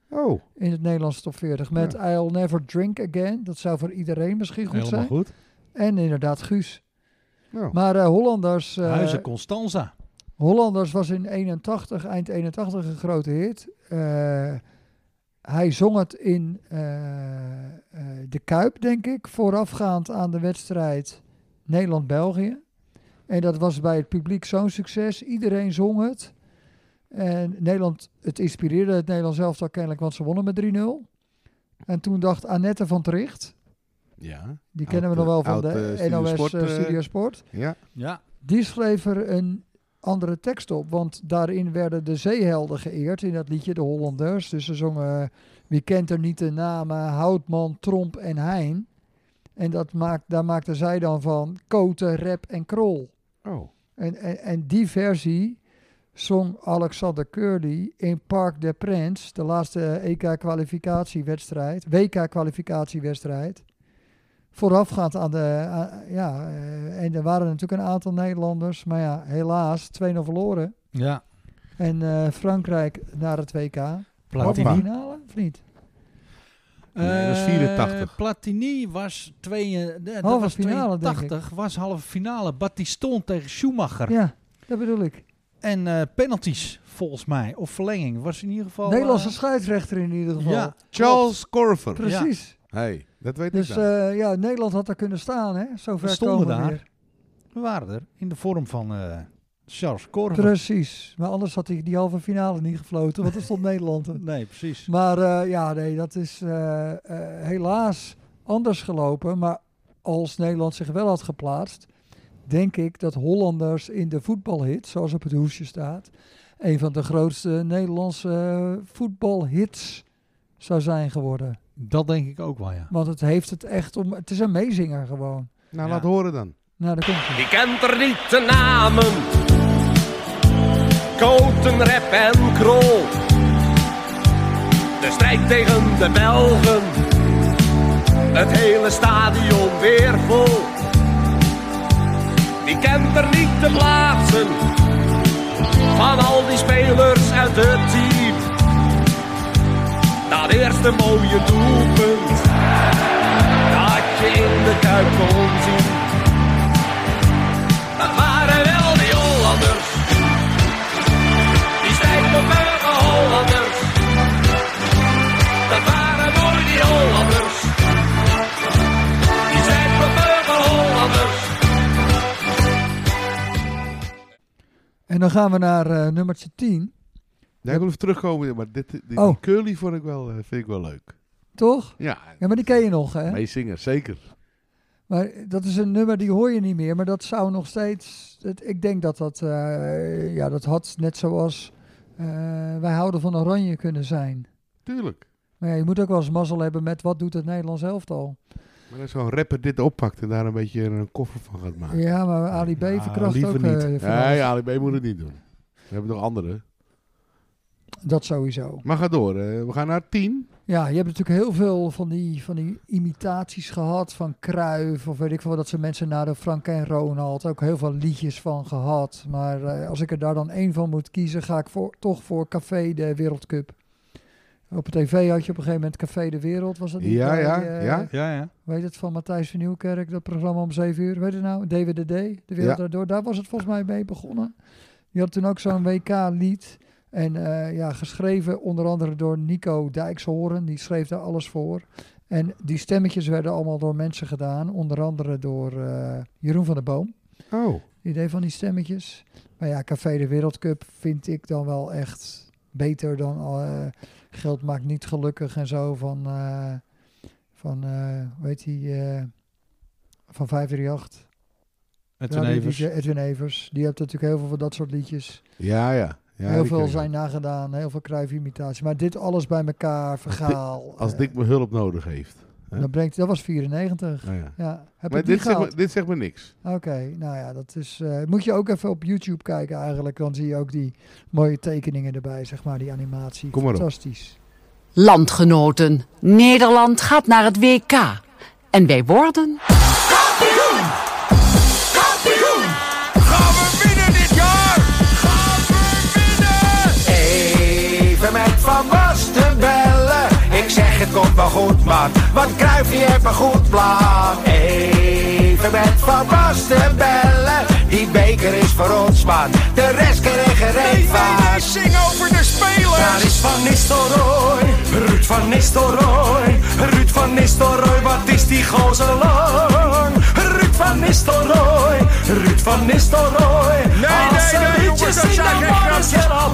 Oh. In het Nederlands top 40. Met I'll Never Drink Again. Dat zou voor iedereen misschien goed Helemaal zijn. goed. En inderdaad Guus. Oh. Maar Hollanders... Huizen Constanza. Hollanders was in eind 81 een grote hit. Hij zong het in de Kuip, denk ik, voorafgaand aan de wedstrijd Nederland-België. En dat was bij het publiek zo'n succes. Iedereen zong het. En het inspireerde het Nederlands elftal kennelijk, want ze wonnen met 3-0. En toen dacht Annette van Tricht, die kennen we nog wel van de NOS Studio Sport. Ja. Die schreef er een andere tekst op, want daarin werden de zeehelden geëerd in dat liedje, de Hollanders. Dus ze zongen Wie kent er niet de namen Houtman, Tromp en Hein. En daar maakte zij dan van Koten, Rep en Krol. Oh. En die versie zong Alexander Curly in Parc des Princes, de laatste WK-kwalificatiewedstrijd. Voorafgaand aan en er waren natuurlijk een aantal Nederlanders, maar ja, helaas 2-0 verloren. Ja. En Frankrijk naar het WK. Platini. Halve finale, of niet? Nee, dat was 84. Platini was Halve finale, 82, denk ik. was halve finale. Battiston tegen Schumacher. Ja, dat bedoel ik. En penalties, volgens mij. Of verlenging. Was in ieder geval... Nederlandse scheidsrechter in ieder geval. Ja, Charles Corver. Precies. Hey, dat weet Dus ik dan. Nederland had daar kunnen staan, hè? Zover We stonden komen we daar. weer. We waren er. In de vorm van Charles Corver. Precies. Maar anders had hij die halve finale niet gefloten, want er stond Nederland er. Nee, precies. Maar dat is helaas anders gelopen. Maar als Nederland zich wel had geplaatst, denk ik dat Hollanders in de voetbalhit, zoals op het hoesje staat, een van de grootste Nederlandse voetbalhits zou zijn geworden. Dat denk ik ook wel, ja. Want het heeft het echt om... Het is een meezinger gewoon. Nou, laat horen dan. Nou, daar komt hij. Wie kent er niet de namen? Koten, Rep en Krol. De strijd tegen de Belgen. Het hele stadion weer vol. Wie kent er niet de plaatsen van al die spelers uit het team? Dat eerste mooie doelpunt dat je in de Kuip kon zien. Dat waren wel die Hollanders, die strijdbevuige Hollanders. Dat waren mooi die Hollanders, die strijdbevuige Hollanders. En dan gaan we naar nummertje 10. Ja, ik wil even terugkomen, maar die Curly vind ik wel leuk. Toch? Ja. Ja, maar die ken je nog, hè? Meezinger, zeker. Maar dat is een nummer die hoor je niet meer, maar dat zou nog steeds... Ik denk dat dat had net zoals Wij houden van Oranje kunnen zijn. Tuurlijk. Maar ja, je moet ook wel eens mazzel hebben met wat doet het Nederlands elftal. Maar als zo'n rapper dit oppakt en daar een beetje een koffer van gaat maken. Ja, maar Ali B verkracht liever ook... niet. Nee, Ali B moet het niet doen. We hebben nog andere. Dat sowieso. Maar ga door. We gaan naar 10. Ja, je hebt natuurlijk heel veel van die imitaties gehad van Cruijff of weet ik veel, dat ze mensen naar de Frank en Ronald ook heel veel liedjes van gehad. Maar als ik er daar dan één van moet kiezen, ga ik toch voor Café de Wereldcup. Op de tv had je op een gegeven moment Café de Wereld, was dat niet? Ja. Weet het, van Matthijs van Nieuwkerk, dat programma om 7 uur. Weet je nou, DWDD, De Wereld Daardoor. Daar was het volgens mij mee begonnen. Die had toen ook zo'n WK-lied. En geschreven onder andere door Nico Dijkshoorn, die schreef daar alles voor. En die stemmetjes werden allemaal door mensen gedaan, onder andere door Jeroen van der Boom. Oh. Die deed van die stemmetjes. Maar ja, Café de Wereldcup vind ik dan wel echt beter dan Geld maakt niet gelukkig en zo van weet hij, van 538. Edwin Evers. Die heeft natuurlijk heel veel van dat soort liedjes. Ja, heel veel zijn nagedaan, heel veel Cruijff-imitaties. Maar dit alles bij elkaar, verhaal. Als Dick me hulp nodig heeft. Dat was 94. Oh ja. Maar dit zegt me niks. Oké, nou ja, dat is... moet je ook even op YouTube kijken eigenlijk. Dan zie je ook die mooie tekeningen erbij, zeg maar, die animatie. Kom maar fantastisch. Landgenoten, Nederland gaat naar het WK. En wij worden... Kampioen! Kampioen! Gaan we winnen dit jaar? Gaan we winnen? Even met Van Basten bellen. komt wel goed, man. Want Cruijff die heeft een goed plan. Even met Van Basten bellen. Die beker is voor ons, man. De rest krijg je reet van. Zing over de spelers. Daar is Van Nistelrooy. Ruud van Nistelrooy. Ruud van Nistelrooy, wat is die gozer lang. Ruud van Nistelrooy. Ruud van Nistelrooy. Nee, jongens, dat zijn geen grapjes.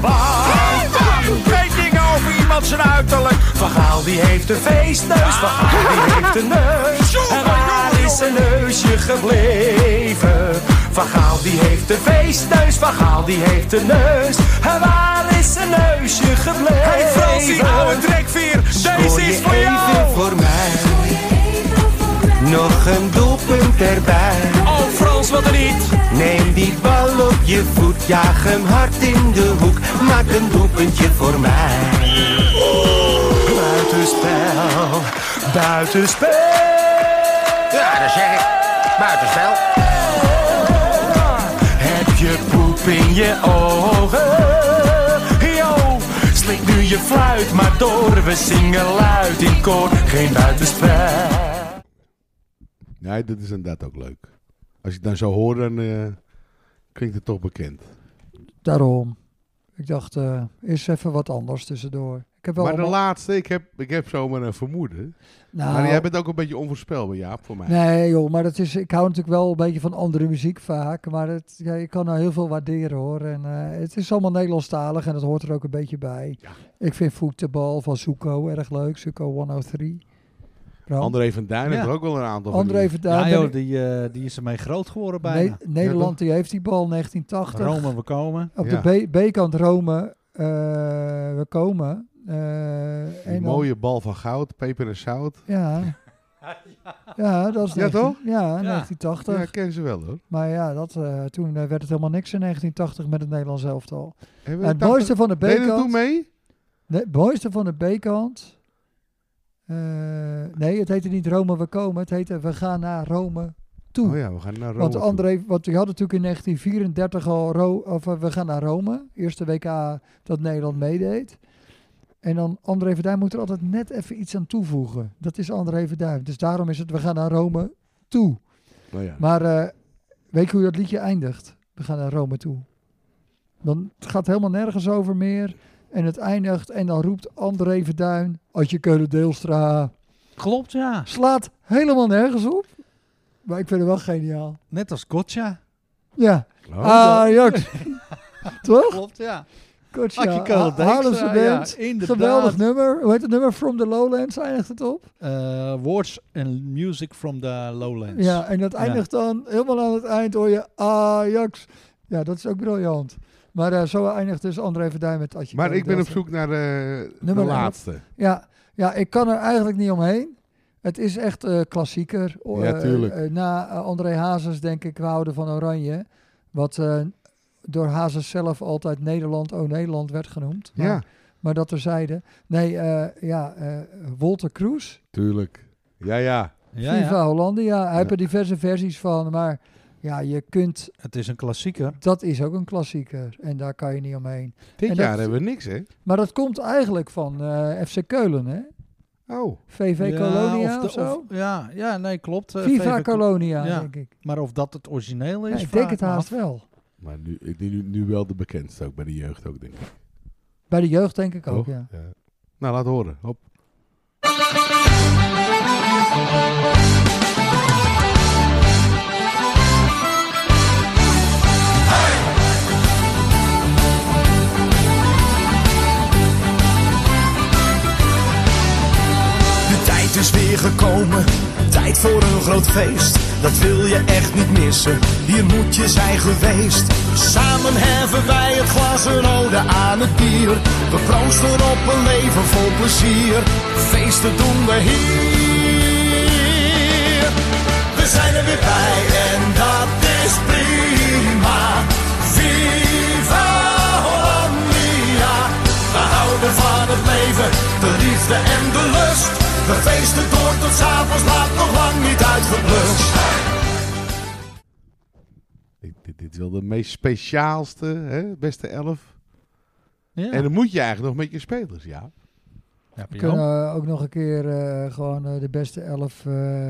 Geen dingen over iemand zijn uiterlijk. Van Gaal die heeft een feestneus, Van Gaal die heeft een neus. En waar is zijn neusje gebleven? Van Gaal die heeft een feestneus, Van Gaal die heeft een neus. En waar is zijn neusje gebleven? Hey Frans, die oude trekveer, deze is voor jou. Voor mij. Nog een doelpunt erbij. Oh Frans, wat er niet. Neem die bal op je voet, jaag hem hard in de hoek. Maak een doelpuntje voor mij. Buitenspel, buitenspel. Ja, dat zeg ik. Buitenspel. Heb je poep in je ogen? Yo, slik nu je fluit maar door. We zingen luid in koor, geen buitenspel. Nee, dat is inderdaad ook leuk. Als je het dan zo hoort, dan klinkt het toch bekend. Daarom. Ik dacht, eerst even wat anders tussendoor. Ik heb wel maar de laatste, ik heb zomaar een vermoeden. Nou, maar jij bent ook een beetje onvoorspelbaar, Jaap, voor mij. Nee joh, maar dat is, ik hou natuurlijk wel een beetje van andere muziek vaak. Maar ik kan nou heel veel waarderen hoor. En het is allemaal Nederlandstalig en dat hoort er ook een beetje bij. Ja. Ik vind Voetbal van Suco erg leuk. Suco 103. André van Duin heeft er ook wel een aantal van. André van Duin. Ja joh, die is ermee groot geworden bijna. Nederland die heeft die bal 1980. Rome, we komen. Op de B-kant Rome, we komen. Die mooie bal van goud, peper en zout. Ja. Ja, dat is toch? Ja, 1980. Ja, kennen ze wel hoor. Maar ja, toen werd het helemaal niks in 1980 met het Nederlands elftal. Het mooiste van de B-kant. Ben je er toen mee? Het mooiste van de B-kant. Nee, het heette niet Rome, we komen. Het heette We gaan naar Rome toe. Oh ja, we gaan naar Rome want André, want we hadden natuurlijk in 1934 al we gaan naar Rome. Eerste WK dat Nederland meedeed. En dan André Verduin moet er altijd net even iets aan toevoegen. Dat is André Verduin. Dus daarom is het we gaan naar Rome toe. Oh ja. Maar weet je hoe dat liedje eindigt? We gaan naar Rome toe. Dan het gaat helemaal nergens over meer. En het eindigt en dan roept André Verduin, Adje Keulen-Deelstra. Klopt, ja. Slaat helemaal nergens op. Maar ik vind het wel geniaal. Net als Gotcha. Ja. Ajax. Toch? Klopt, ja. Gotcha. Adje Keulen-Deelstra, ja, inderdaad. Geweldig nummer. Hoe heet het nummer? From the Lowlands eindigt het op. Words and Music from the Lowlands. Ja, en dat eindigt dan helemaal aan het eind hoor je Ajax. Ja, dat is ook briljant. Maar zo eindigt dus André Verduin met Adje. Maar ik ben op zoek naar de laatste. Ja, ik kan er eigenlijk niet omheen. Het is echt klassieker. Ja, tuurlijk. Na André Hazes denk ik, we houden van Oranje. Wat door Hazes zelf altijd Nederland, oh Nederland werd genoemd. Maar dat terzijde. Nee, Wolter Kroes. Tuurlijk. Ja. Viva Hollandia. Hij heeft er diverse versies van, maar... Ja, je kunt... Het is een klassieker. Dat is ook een klassieker. En daar kan je niet omheen. Dit jaar hebben we niks, hè? Maar dat komt eigenlijk van FC Keulen, hè? Oh. VV Colonia of zo? Nee, klopt. Viva Colonia, denk ik. Maar of dat het origineel is? Ja, ik denk het haast wel. Maar nu wel de bekendste ook, bij de jeugd ook, denk ik. Bij de jeugd denk ik ook, ja. Nou, laat horen. Hop. Het is weer gekomen, tijd voor een groot feest. Dat wil je echt niet missen, hier moet je zijn geweest. Samen heffen wij het glas een ode aan het bier. We proosten op een leven vol plezier. Feesten doen we hier. We zijn er weer bij en dat is prima. Viva Hollandia. We houden van het leven, de liefde en de lust. We feesten door tot 's avonds laat, nog lang niet uitgeblust. Dit is wel de meest speciaalste, hè? Beste 11. Ja. En dan moet je eigenlijk nog met je spelers, ja. Ja, We kunnen ook nog een keer gewoon de beste 11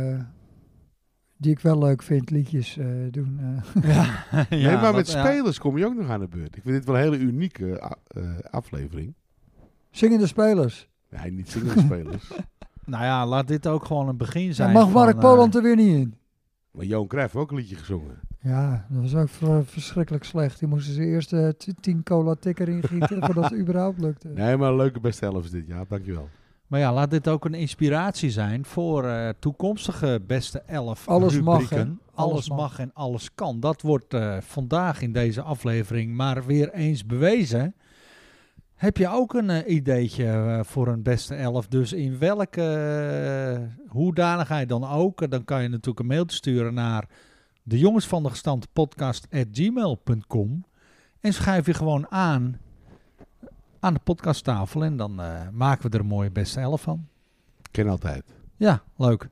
die ik wel leuk vind, liedjes doen. Nee, maar met spelers kom je ook nog aan de beurt. Ik vind dit wel een hele unieke aflevering. Zingende spelers? Nee, niet zingende spelers. Nou ja, laat dit ook gewoon een begin zijn. Mag Mark Poland er weer niet in? Maar Johan Cruijff heeft ook een liedje gezongen. Ja, dat was ook verschrikkelijk slecht. Die moesten ze eerst 10 cola tikker ingieten voordat het überhaupt lukte. Nee, maar een leuke beste 11 is dit. Ja, dankjewel. Maar ja, laat dit ook een inspiratie zijn voor toekomstige beste 11 alles rubrieken. Mag, alles mag en alles kan. Dat wordt vandaag in deze aflevering maar weer eens bewezen. Heb je ook een ideetje voor een beste 11? Dus in welke hoedanigheid dan ook. Dan kan je natuurlijk een mailtje sturen naar de jongens van de gestampte podcast@gmail.com. En schrijf je gewoon aan de podcasttafel. En dan maken we er een mooie beste 11 van. Ken altijd. Ja, leuk.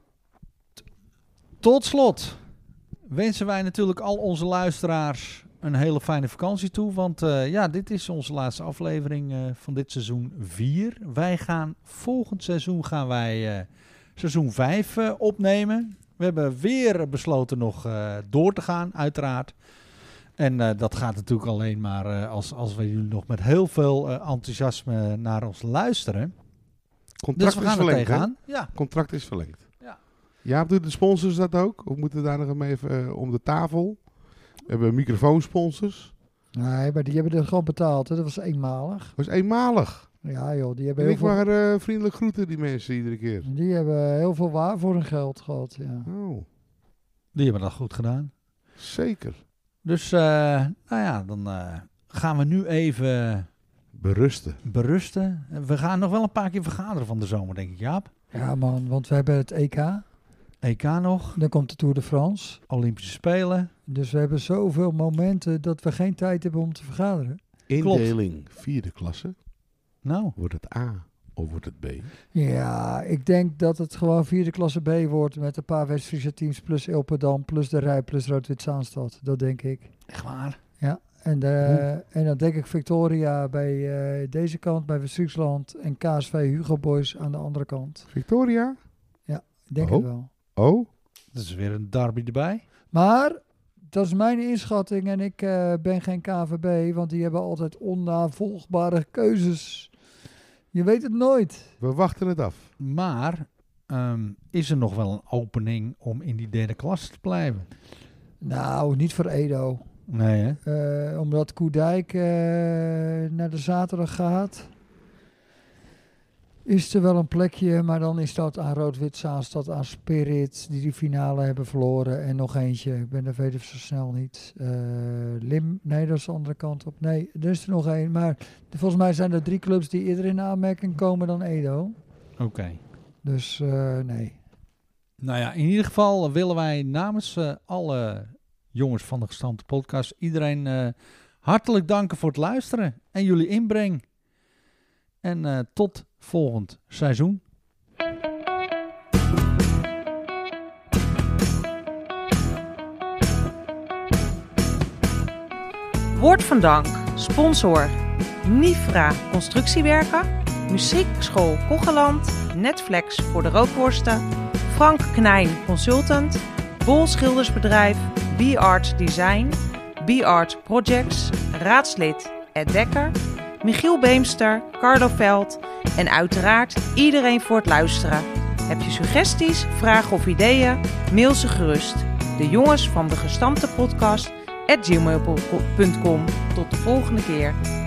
Tot slot wensen wij natuurlijk al onze luisteraars een hele fijne vakantie toe. Want dit is onze laatste aflevering van dit seizoen 4. Volgend seizoen gaan wij seizoen 5 opnemen. We hebben weer besloten nog door te gaan, uiteraard. En dat gaat natuurlijk alleen maar als we jullie nog met heel veel enthousiasme naar ons luisteren. Contract dus we gaan is verlengd, er tegenaan. Ja. Contract is verlengd. Ja. Jaap, doen de sponsors dat ook? Of moeten we daar nog even om de tafel? We hebben microfoonsponsors. Nee, maar die hebben er gewoon betaald. Hè? Dat was eenmalig. Dat was eenmalig? Ja joh, die hebben en heel ik veel... maar vriendelijk groeten, die mensen, iedere keer. Die hebben heel veel waar voor hun geld gehad, ja. Oh. Die hebben dat goed gedaan. Zeker. Dus, dan gaan we nu even... Berusten. We gaan nog wel een paar keer vergaderen van de zomer, denk ik, Jaap. Ja man, want we hebben het EK. EK nog. Dan komt de Tour de France. Olympische Spelen. Dus we hebben zoveel momenten dat we geen tijd hebben om te vergaderen. Indeling 4e klasse. Nou. Wordt het A of wordt het B? Ja, ik denk dat het gewoon 4e klasse B wordt met een paar West-Friese teams plus Ilpendam plus de Rij plus Rood-Wit-Zaanstad. Dat denk ik. Echt waar? Ja. En dan denk ik Victoria bij deze kant, bij West-Friesland en KSV Hugo Boys aan de andere kant. Victoria? Ja, ik denk het wel. Oh? Dat is weer een derby erbij. Maar dat is mijn inschatting en ik ben geen KVB, want die hebben altijd onnavolgbare keuzes. Je weet het nooit. We wachten het af. Maar is er nog wel een opening om in die 3e klasse te blijven? Nou, niet voor Edo. Nee, hè? Omdat Koedijk naar de zaterdag gaat, is er wel een plekje, maar dan is dat aan Rood-Wit-Zaanstad, aan Spirit, die finale hebben verloren. En nog eentje, ik ben er even zo snel niet. Nee, dat is de andere kant op. Nee, er is er nog één. Maar volgens mij zijn er 3 clubs die eerder in aanmerking komen dan Edo. Oké. Dus nee. Nou ja, in ieder geval willen wij namens alle jongens van de gestampte podcast iedereen hartelijk danken voor het luisteren en jullie inbreng. En tot volgend seizoen. Woord van dank. Sponsor Nifra Constructiewerken, Muziekschool Kocheland, Netflix voor de rookworsten, Frank Knijn Consultant, Bol Schildersbedrijf, B-Art Design, B-Art Projects, raadslid Ed Dekker, Michiel Beemster, Carlo Veld en uiteraard iedereen voor het luisteren. Heb je suggesties, vragen of ideeën? Mail ze gerust. De jongens van de gestampte podcast @gmail.com. Tot de volgende keer.